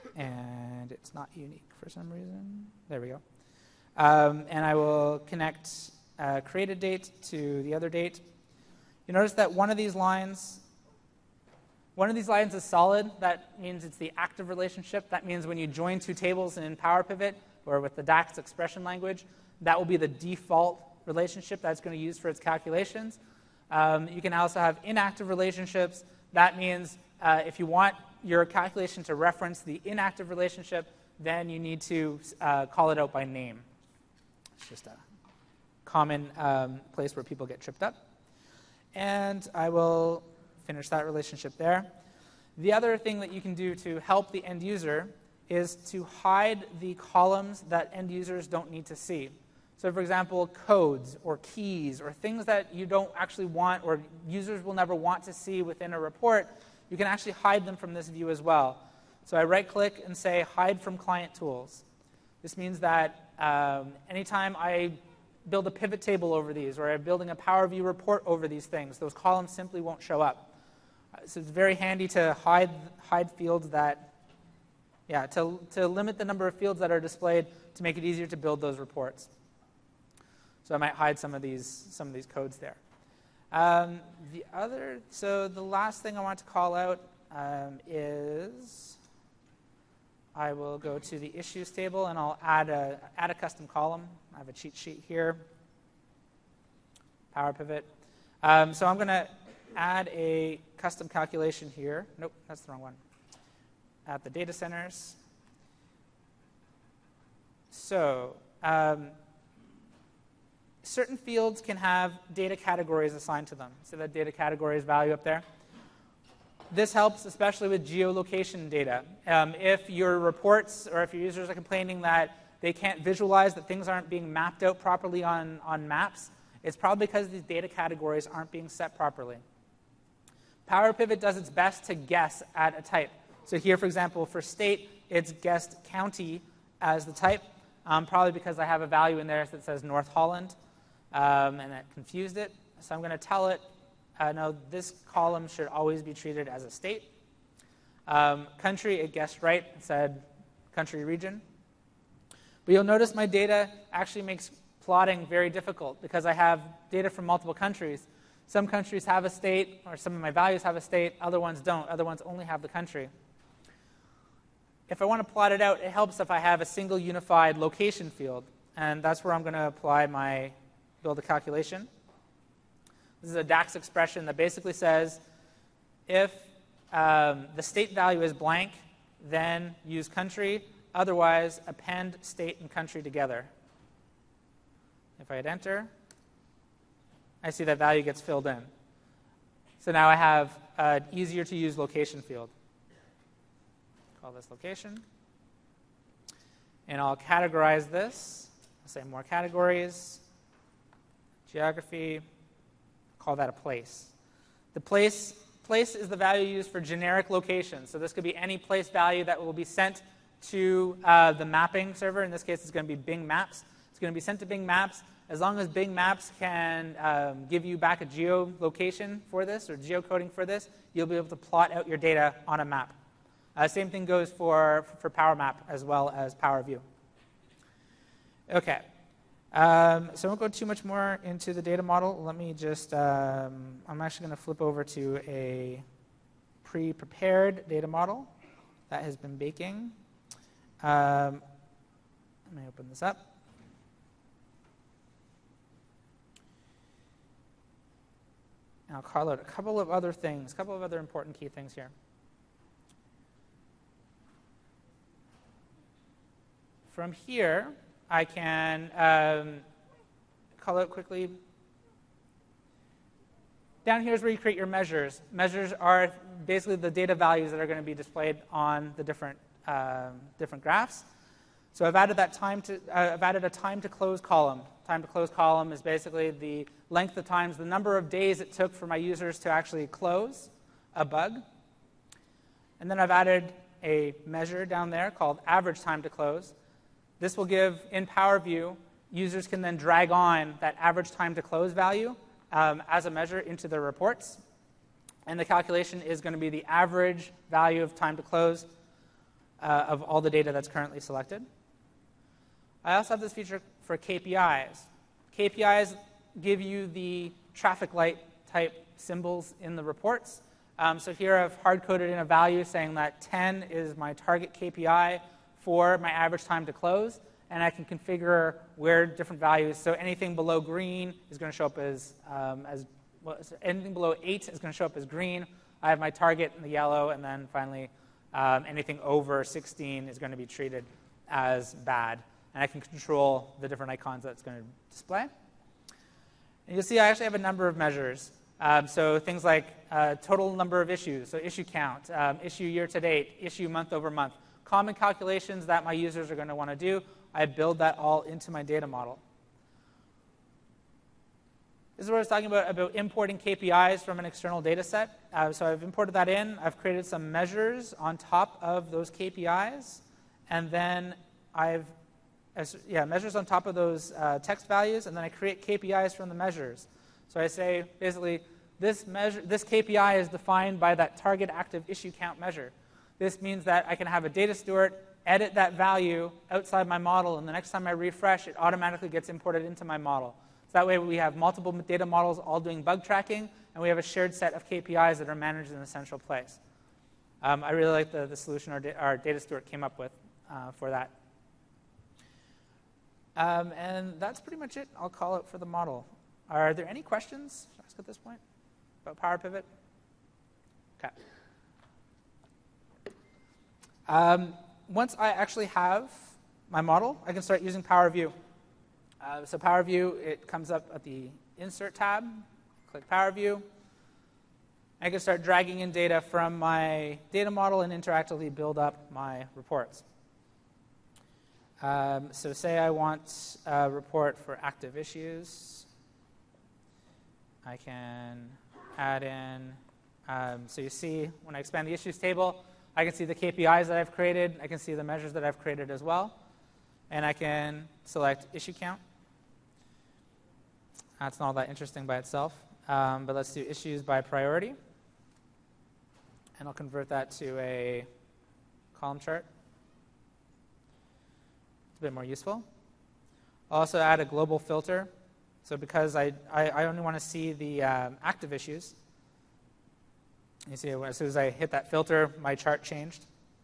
and it's not unique for some reason. There we go. Um, and I will connect uh, created date to the other date. You notice that one of these lines, one of these lines is solid. That means it's the active relationship. That means when you join two tables in Power Pivot or with the DAX expression language, that will be the default relationship that's going to use for its calculations. Um, you can also have inactive relationships. That means uh, if you want your calculation to reference the inactive relationship, then you need to uh, call it out by name. It's just a common um, place where people get tripped up. And I will finish that relationship there. The other thing that you can do to help the end user is to hide the columns that end users don't need to see. So for example, codes or keys or things that you don't actually want or users will never want to see within a report, you can actually hide them from this view as well. So I right-click and say Hide from Client Tools. This means that um, anytime I build a pivot table over these or I'm building a Power View report over these things, those columns simply won't show up. So it's very handy to hide, hide fields that, yeah, to, to limit the number of fields that are displayed to make it easier to build those reports. So I might hide some of these, some of these codes there. Um, the other, so the last thing I want to call out um, is I will go to the issues table and I'll add a, add a custom column. I have a cheat sheet here, Power Pivot. Um, so I'm going to add a custom calculation here. Nope, that's the wrong one. At the data centers. So um, certain fields can have data categories assigned to them. So that data categories value up there. This helps especially with geolocation data. Um, if your reports or if your users are complaining that they can't visualize, that things aren't being mapped out properly on, on maps, it's probably because these data categories aren't being set properly. Power Pivot does its best to guess at a type. So here, for example, for state, it's guessed county as the type, um, probably because I have a value in there that says North Holland, um, and that confused it. So I'm going to tell it, uh, no, this column should always be treated as a state. Um, country, it guessed right. It said country region. But you'll notice my data actually makes plotting very difficult because I have data from multiple countries. Some countries have a state, or some of my values have a state. Other ones don't. Other ones only have the country. If I want to plot it out, it helps if I have a single unified location field. And that's where I'm going to apply my build a calculation. This is a DAX expression that basically says if um, the state value is blank, then use country. Otherwise, append state and country together. If I hit enter, I see that value gets filled in. So now I have an easier to use location field. Call this location. And I'll categorize this. I'll say more categories. Geography. Call that a place. The place, place is the value used for generic location. So this could be any place value that will be sent to uh, the mapping server. In this case, it's going to be Bing Maps. It's going to be sent to Bing Maps. As long as Bing Maps can um, give you back a geolocation for this or geocoding for this, you'll be able to plot out your data on a map. Uh, same thing goes for, for Power Map as well as Power View. OK. Um, so I won't go too much more into the data model. Let me just, um, I'm actually going to flip over to a pre-prepared data model that has been baking. Um, let me open this up. And I'll call out a couple of other things, a couple of other important key things here. From here, I can um, call out quickly. Down here is where you create your measures. Measures are basically the data values that are going to be displayed on the different, um, different graphs. So I've added that time to, uh, I've added a time to close column. Time to close column is basically the length of times, the number of days it took for my users to actually close a bug. And then I've added a measure down there called average time to close. This will give, in Power View, users can then drag on that average time to close value um, as a measure into their reports. And the calculation is going to be the average value of time to close uh, of all the data that's currently selected. I also have this feature for K P Is. K P Is give you the traffic light type symbols in the reports. Um, so here I've hard-coded in a value saying that ten is my target K P I for my average time to close, and I can configure where different values. So anything below green is going to show up as, um, as well, so anything below eight is going to show up as green. I have my target in the yellow, and then finally um, anything over sixteen is going to be treated as bad. And I can control the different icons that it's going to display. And you'll see I actually have a number of measures. Um, so things like uh, total number of issues, so issue count, um, issue year to date, issue month over month. Common calculations that my users are going to want to do, I build that all into my data model. This is what I was talking about, about importing K P Is from an external data set. Uh, so I've imported that in. I've created some measures on top of those K P Is. And then I've, as, yeah, measures on top of those uh, text values. And then I create K P Is from the measures. So I say, basically, this, measure, this K P I is defined by that target active issue count measure. This means that I can have a data steward edit that value outside my model, and the next time I refresh, it automatically gets imported into my model. So that way we have multiple data models all doing bug tracking, and we have a shared set of K P Is that are managed in a central place. Um, I really like the, the solution our, da our data steward came up with uh, for that. Um, and that's pretty much it. I'll call it for the model. Are there any questions to ask at this point about Power Pivot? Okay. Um, once I actually have my model, I can start using Power View. Uh, so Power View, it comes up at the Insert tab. Click Power View. I can start dragging in data from my data model and interactively build up my reports. Um, so say I want a report for active issues. I can add in, um, so you see when I expand the issues table, I can see the K P Is that I've created. I can see the measures that I've created as well. And I can select issue count. That's not all that interesting by itself. Um, but let's do issues by priority. And I'll convert that to a column chart. It's a bit more useful. I'll also add a global filter. So because I, I, I only want to see the um, active issues, you see as soon as I hit that filter, my chart changed.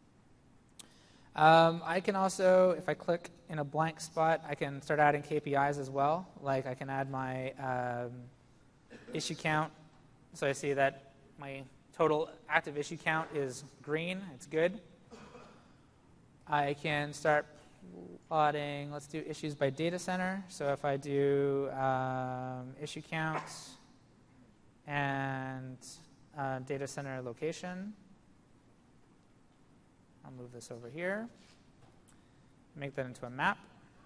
Um, I can also, if I click in a blank spot, I can start adding K P Is as well. Like I can add my um, issue count. So I see that my total active issue count is green. It's good. I can start plotting, let's do issues by data center. So if I do um, issue count and uh, data center location, I'll move this over here, make that into a map.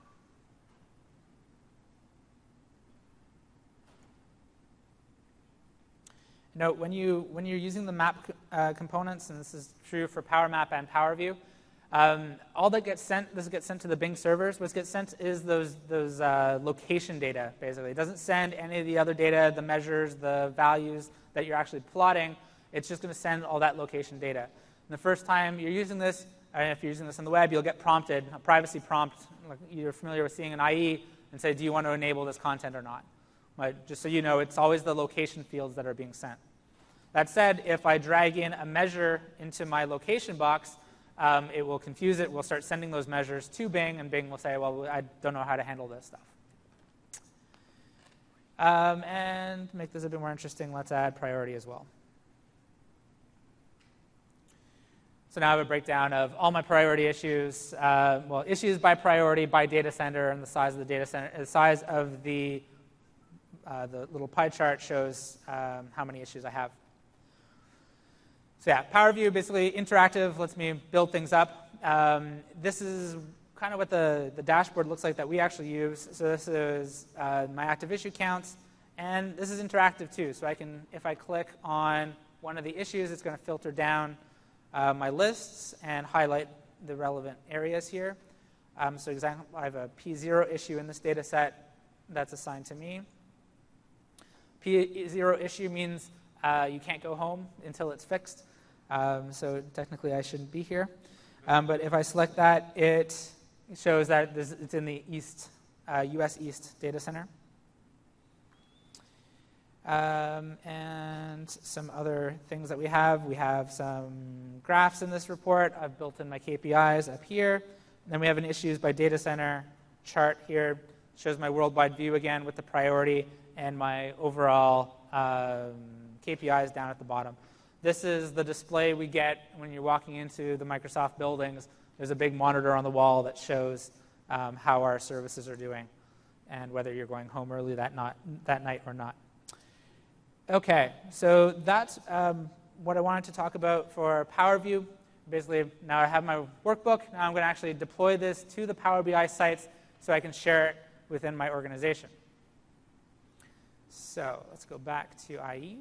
Note, when, you, when you're using the map uh, components, and this is true for PowerMap and PowerView, Um, all that gets sent, this gets sent to the Bing servers. What gets sent is those, those uh, location data, basically. It doesn't send any of the other data, the measures, the values that you're actually plotting. It's just going to send all that location data. And the first time you're using this, and if you're using this on the web, you'll get prompted, a privacy prompt. Like you're familiar with seeing an I E and say, do you want to enable this content or not? But just so you know, it's always the location fields that are being sent. That said, if I drag in a measure into my location box, Um, it will confuse it. We'll start sending those measures to Bing, and Bing will say, well, I don't know how to handle this stuff. Um, and to make this a bit more interesting, let's add priority as well. So now I have a breakdown of all my priority issues. Uh, well, issues by priority, by data center, and the size of the data center. The size of the, uh, the little pie chart shows um, how many issues I have. So yeah, Power View, basically interactive, lets me build things up. Um, this is kind of what the, the dashboard looks like that we actually use. So this is uh, my active issue counts. And this is interactive too. So I can, if I click on one of the issues, it's going to filter down uh, my lists and highlight the relevant areas here. Um, so example, I have a P zero issue in this data set that's assigned to me. P zero issue means uh, you can't go home until it's fixed. Um, so technically, I shouldn't be here. Um, but if I select that, it shows that this, it's in the East, uh, U S East data center. Um, and some other things that we have. We have some graphs in this report. I've built in my K P Is up here. And then we have an issues by data center chart here. It shows my worldwide view again with the priority and my overall um, K P Is down at the bottom. This is the display we get when you're walking into the Microsoft buildings. There's a big monitor on the wall that shows um, how our services are doing and whether you're going home early that, not, that night or not. Okay, so that's um, what I wanted to talk about for Power View. Basically, now I have my workbook. Now I'm going to actually deploy this to the Power B I sites so I can share it within my organization. So let's go back to I E.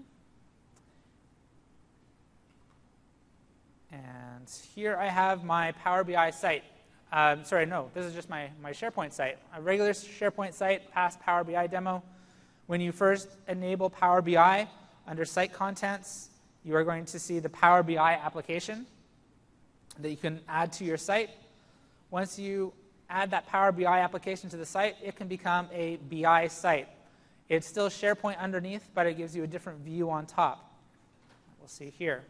And here I have my Power B I site. Um, sorry, no, this is just my, my SharePoint site. A regular SharePoint site, past Power B I demo. When you first enable Power B I, under Site Contents, you are going to see the Power B I application that you can add to your site. Once you add that Power B I application to the site, it can become a B I site. It's still SharePoint underneath, but it gives you a different view on top. We'll see here.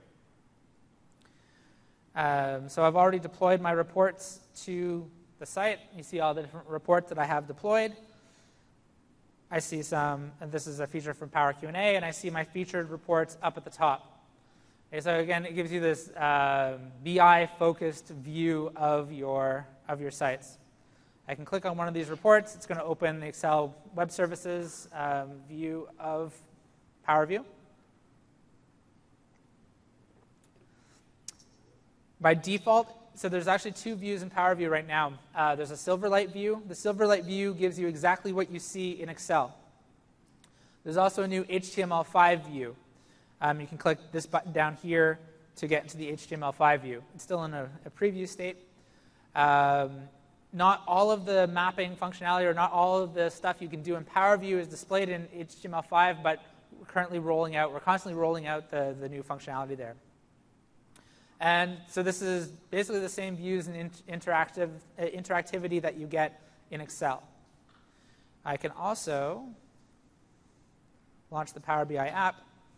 Um, so I've already deployed my reports to the site. You see all the different reports that I have deployed. I see some, and this is a feature from Power Q and A, and I see my featured reports up at the top. Okay, so again, it gives you this uh, B I-focused view of your, of your sites. I can click on one of these reports. It's going to open the Excel Web Services um, view of Power View. By default, so there's actually two views in Power View right now. Uh, there's a Silverlight view. The Silverlight view gives you exactly what you see in Excel. There's also a new H T M L five view. Um, you can click this button down here to get into the H T M L five view. It's still in a, a preview state. Um, not all of the mapping functionality or not all of the stuff you can do in Power View is displayed in H T M L five, but we're currently rolling out, we're constantly rolling out the, the new functionality there. And so this is basically the same views and in interactive, uh, interactivity that you get in Excel. I can also launch the Power B I app.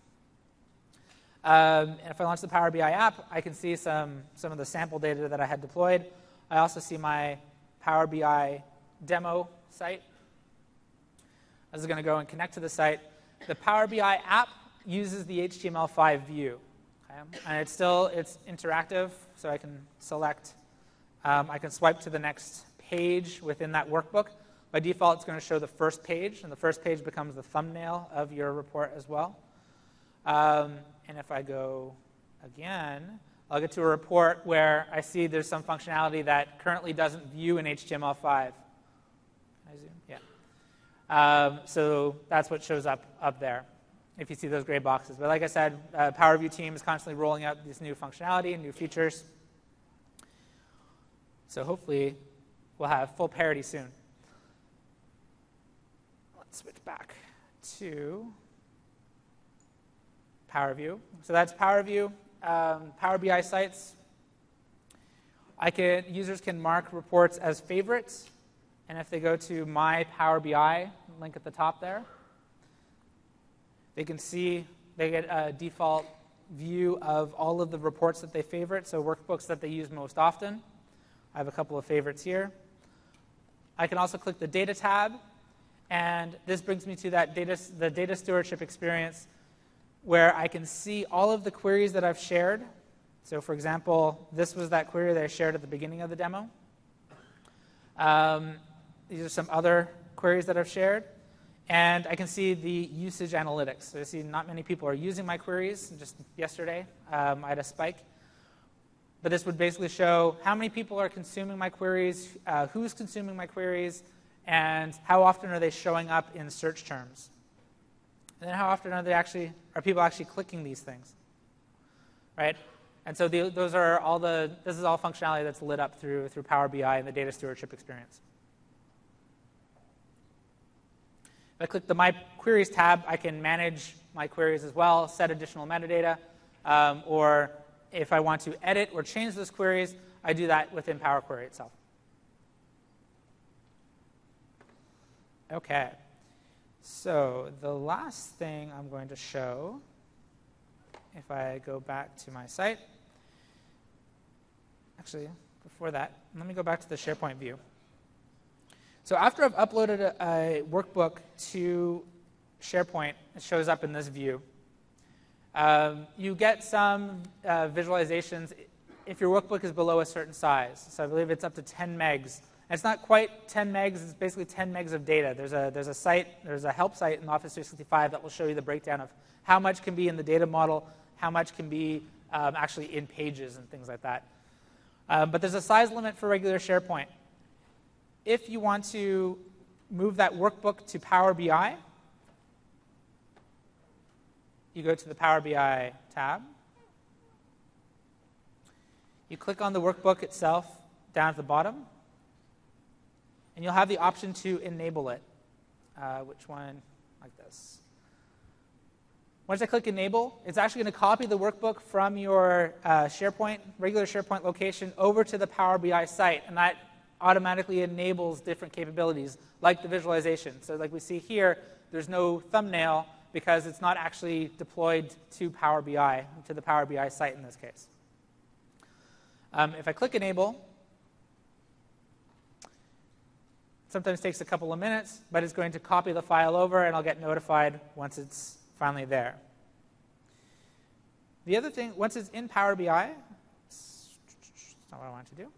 Um, and if I launch the Power B I app, I can see some, some of the sample data that I had deployed. I also see my Power B I demo site. I was going to go and connect to the site. The Power B I app uses the H T M L five view. And it's still it's interactive, so I can select, um, I can swipe to the next page within that workbook. By default, it's going to show the first page, and the first page becomes the thumbnail of your report as well. Um, and if I go again, I'll get to a report where I see there's some functionality that currently doesn't view in H T M L five. Can I zoom? Yeah. Um, so that's what shows up up there, if you see those gray boxes. But like I said, uh, Power View team is constantly rolling out this new functionality and new features. So hopefully we'll have full parity soon. Let's switch back to Power View. So that's Power View. Um, Power B I sites. I can, users can mark reports as favorites. And if they go to My Power B I, link at the top there, they can see, they get a default view of all of the reports that they favorite, so workbooks that they use most often. I have a couple of favorites here. I can also click the Data tab, and this brings me to that data, the data stewardship experience where I can see all of the queries that I've shared. So for example, this was that query that I shared at the beginning of the demo. Um, these are some other queries that I've shared. And I can see the usage analytics. So I see not many people are using my queries. Just yesterday, um, I had a spike. But this would basically show how many people are consuming my queries, uh, who's consuming my queries, and how often are they showing up in search terms. And then how often are they actually are people actually clicking these things, right? And so the, those are all the this is all functionality that's lit up through through Power B I and the data stewardship experience. If I click the My Queries tab, I can manage my queries as well, set additional metadata, um, or if I want to edit or change those queries, I do that within Power Query itself. Okay. So the last thing I'm going to show, if I go back to my site, actually, before that, let me go back to the SharePoint view. So after I've uploaded a, a workbook to SharePoint, it shows up in this view. Um, you get some uh, visualizations if your workbook is below a certain size. So I believe it's up to ten megs. And it's not quite ten megs, it's basically ten megs of data. There's a, there's a site, there's a help site in Office three sixty-five that will show you the breakdown of how much can be in the data model, how much can be um, actually in pages and things like that. Um, but there's a size limit for regular SharePoint. If you want to move that workbook to Power B I, you go to the Power B I tab. You click on the workbook itself down at the bottom, and you'll have the option to enable it. Uh, which one? Like this. Once I click Enable, it's actually going to copy the workbook from your uh, SharePoint, regular SharePoint location over to the Power B I site, and that automatically enables different capabilities, like the visualization. So like we see here, there's no thumbnail because it's not actually deployed to Power B I, to the Power B I site in this case. Um, if I click Enable, sometimes takes a couple of minutes, but it's going to copy the file over, and I'll get notified once it's finally there. The other thing, once it's in Power B I, that's not what I want to do.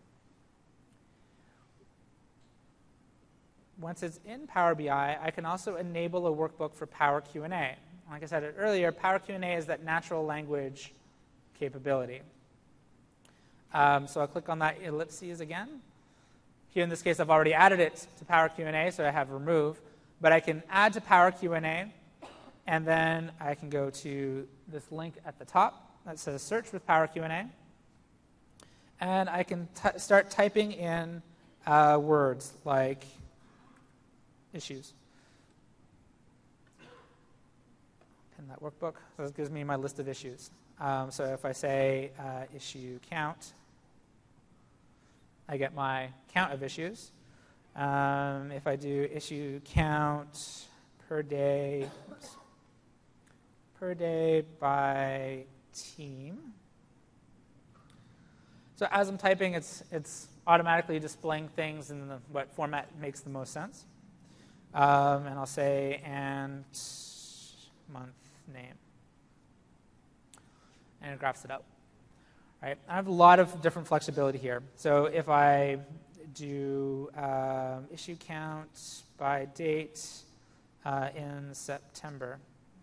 Once it's in Power B I, I can also enable a workbook for Power Q and A. Like I said earlier, Power Q and A is that natural language capability. Um, so I'll click on that ellipses again. Here in this case, I've already added it to Power Q and A, so I have remove. But I can add to Power Q and A, and then I can go to this link at the top that says Search with Power Q and A. And I can t start typing in uh, words like issues. Pin that workbook. So this gives me my list of issues. Um, so if I say uh, issue count, I get my count of issues. Um, if I do issue count per day, oops, per day by team. So as I'm typing, it's, it's automatically displaying things in the, what format makes the most sense. Um, and I'll say, and month name. And it graphs it out. Right? I have a lot of different flexibility here. So if I do um, issue count by date uh, in September,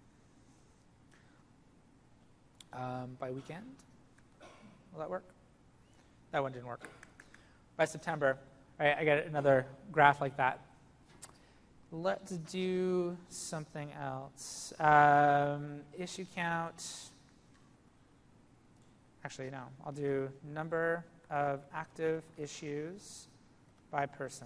um, by weekend, will that work? That one didn't work. By September, right, I get another graph like that. Let's do something else. Um, issue count. Actually, no. I'll do number of active issues by person.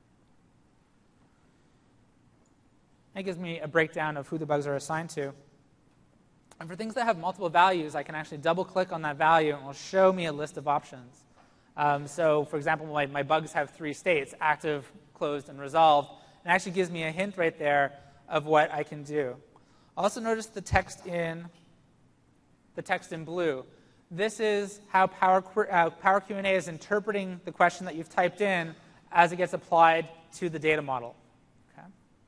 That gives me a breakdown of who the bugs are assigned to. And for things that have multiple values, I can actually double-click on that value, and it will show me a list of options. Um, so, for example, my, my bugs have three states, active, closed, and resolved. And it actually gives me a hint right there of what I can do. Also notice the text in, the text in blue. This is how Power, uh, Power Q and A is interpreting the question that you've typed in as it gets applied to the data model. Okay.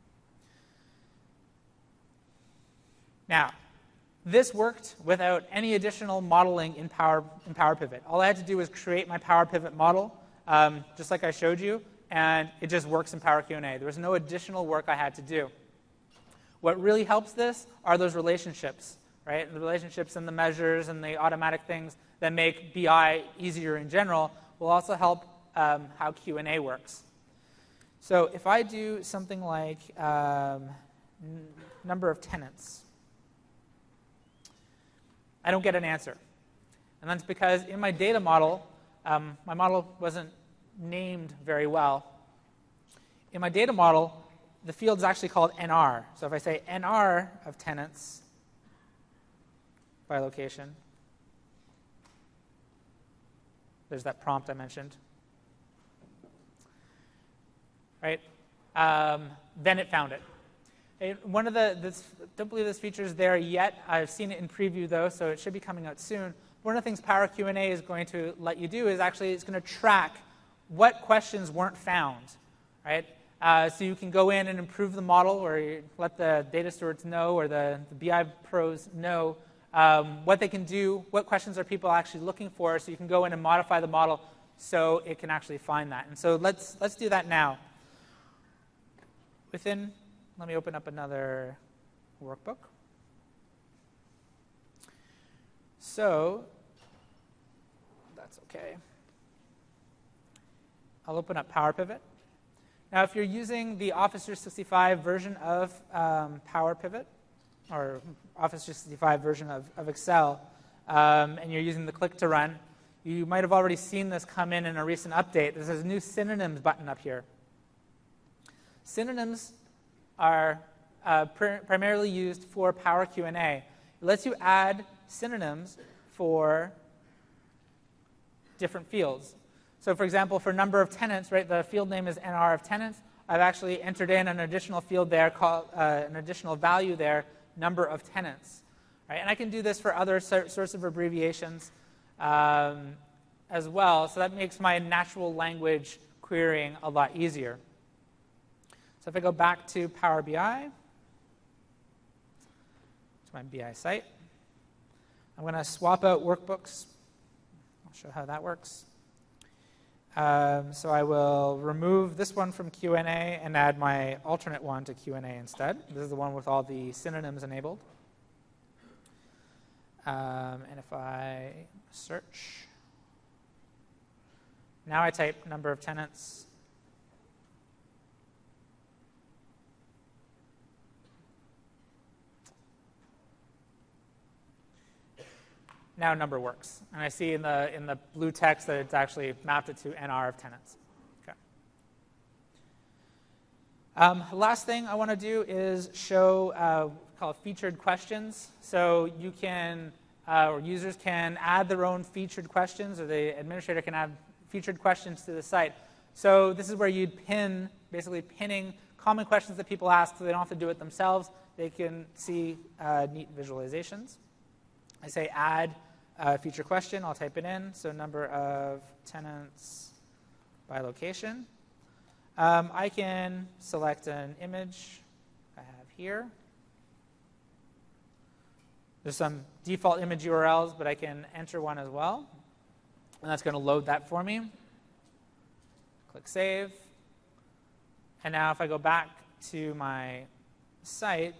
Now, this worked without any additional modeling in Power, in Power Pivot. All I had to do was create my Power Pivot model, um, just like I showed you, and it just works in Power Q and A. There was no additional work I had to do. What really helps this are those relationships, right? The relationships and the measures and the automatic things that make B I easier in general will also help um, how Q and A works. So if I do something like um, n number of tenants, I don't get an answer. And that's because in my data model, um, my model wasn't named very well. In my data model, the field is actually called N R. So if I say N R of tenants by location, there's that prompt I mentioned. Right? Um, then it found it. it one of the, this, don't believe this feature is there yet. I've seen it in preview though, so it should be coming out soon. One of the things Power Q and A is going to let you do is actually it's going to track what questions weren't found, right? Uh, so you can go in and improve the model, or you let the data stewards know, or the, the B I pros know um, what they can do, what questions are people actually looking for, so you can go in and modify the model so it can actually find that. And so let's, let's do that now. Within, let me open up another workbook. So, that's okay. I'll open up Power Pivot. Now, if you're using the Office three sixty-five version of um, Power Pivot, or Office three sixty-five version of, of Excel, um, and you're using the click to run, you might have already seen this come in in a recent update. There's a new synonyms button up here. Synonyms are uh, pr primarily used for Power Q and A. It lets you add synonyms for different fields. So for example, for number of tenants, right, the field name is N R of tenants. I've actually entered in an additional field there, called uh, an additional value there, number of tenants. Right? And I can do this for other sorts of abbreviations um, as well. So that makes my natural language querying a lot easier. So if I go back to Power B I, to my B I site, I'm going to swap out workbooks. I'll show how that works. Um, so I will remove this one from Q and A and add my alternate one to Q and A instead. This is the one with all the synonyms enabled. Um, and if I search, now I type number of tenants. Now number works. And I see in the, in the blue text that it's actually mapped it to N R of tenants. Okay. Um, last thing I want to do is show uh, called featured questions. So you can, uh, or users can add their own featured questions, or the administrator can add featured questions to the site. So this is where you'd pin, basically pinning common questions that people ask so they don't have to do it themselves. They can see uh, neat visualizations. I say add Uh, feature question, I'll type it in. So number of tenants by location. Um, I can select an image I have here. There's some default image U R Ls, but I can enter one as well. And that's going to load that for me. Click Save. And now if I go back to my site,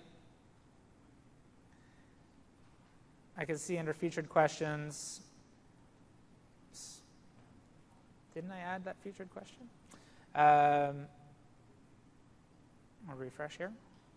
I can see under featured questions, oops, didn't I add that featured question? Um, I'll refresh here.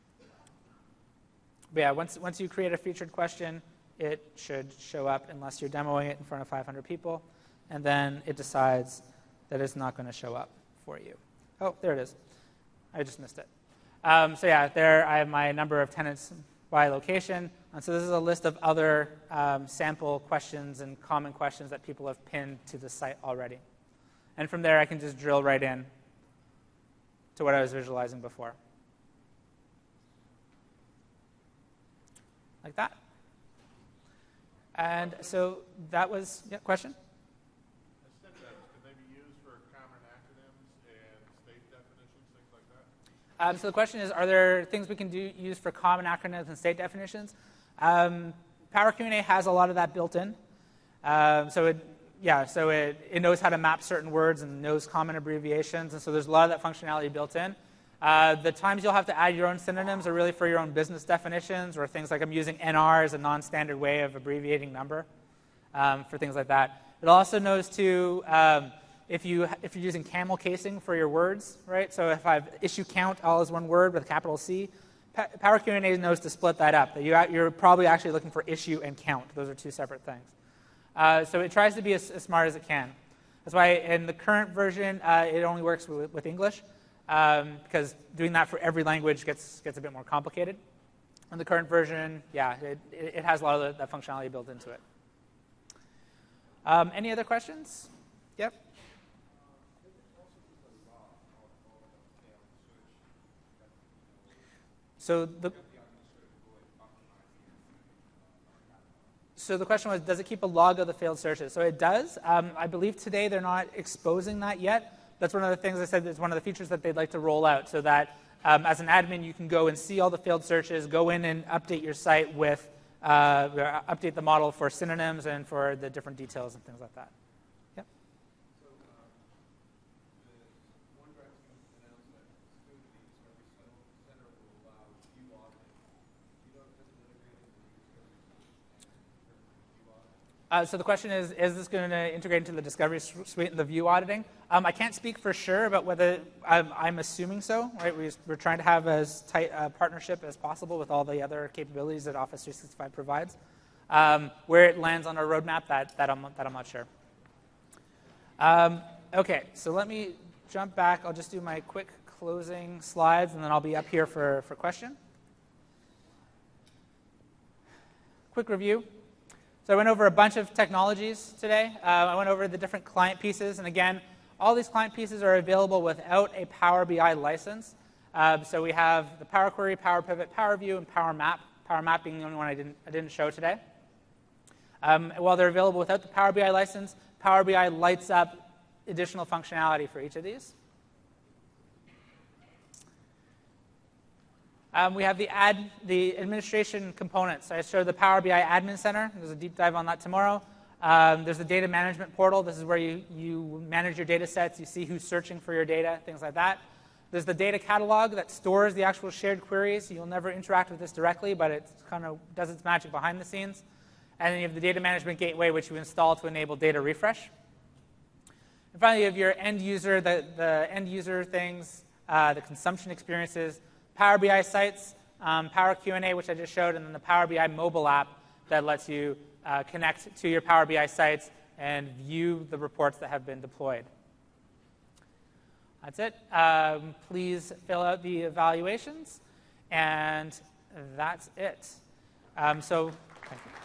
But yeah, once, once you create a featured question, it should show up unless you're demoing it in front of five hundred people, and then it decides that it's not going to show up for you. Oh, there it is. I just missed it. Um, so yeah, there I have my number of tenants by location. And so this is a list of other um, sample questions and common questions that people have pinned to the site already. And from there, I can just drill right in to what I was visualizing before. Like that. And so that was, yeah, question? Um, so the question is, are there things we can do use for common acronyms and state definitions? Um, Power Q and A has a lot of that built in. Um, so it, yeah, so it, it knows how to map certain words and knows common abbreviations, and so there's a lot of that functionality built in. Uh, the times you'll have to add your own synonyms are really for your own business definitions, or things like I'm using N R as a non-standard way of abbreviating number, um, for things like that. It also knows to um, If, you, if you're using camel casing for your words, right? So if I have issue count all as one word with a capital C, Power Q and A knows to split that up. That you, you're probably actually looking for issue and count. Those are two separate things. Uh, so it tries to be as, as smart as it can. That's why in the current version, uh, it only works with, with English, um, because doing that for every language gets, gets a bit more complicated. In the current version, yeah, it, it has a lot of the, that functionality built into it. Um, any other questions? Yep. So the So the question was, does it keep a log of the failed searches? So it does. Um, I believe today they're not exposing that yet. That's one of the things I said is one of the features that they'd like to roll out, so that um, as an admin you can go and see all the failed searches, go in and update your site with, uh, update the model for synonyms and for the different details and things like that. Yep. So, uh, the OneDrive announced that soon the Discovery Center will allow view auditing. Do you know if this is integrated into the Discovery Suite? Uh, so the question is, is this going to integrate into the Discovery Suite and the view auditing? Um, I can't speak for sure about whether, I'm, I'm assuming so, right? We, we're trying to have as tight a partnership as possible with all the other capabilities that Office three sixty-five provides. Um, where it lands on our roadmap, that, that, I'm, that I'm not sure. Um, okay, so let me jump back. I'll just do my quick closing slides, and then I'll be up here for, for question. Quick review. So I went over a bunch of technologies today. Uh, I went over the different client pieces. And again, all these client pieces are available without a Power B I license. Uh, so we have the Power Query, Power Pivot, Power View, and Power Map. Power Map being the only one I didn't, I didn't show today. Um, while they're available without the Power B I license, Power B I lights up additional functionality for each of these. Um, we have the ad, the administration components. So I showed the Power B I Admin Center. There's a deep dive on that tomorrow. Um, there's the data management portal. This is where you, you manage your data sets. You see who's searching for your data, things like that. There's the data catalog that stores the actual shared queries. You'll never interact with this directly, but it kind of does its magic behind the scenes. And then you have the data management gateway, which you install to enable data refresh. And finally, you have your end user, the, the end user things, uh, the consumption experiences, Power B I sites, um, Power Q and A, which I just showed, and then the Power B I mobile app that lets you uh, connect to your Power B I sites and view the reports that have been deployed. That's it. Um, please fill out the evaluations, and that's it. Um, so, thank you.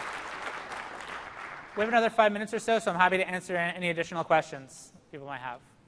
We have another five minutes or so, so I'm happy to answer any additional questions people might have.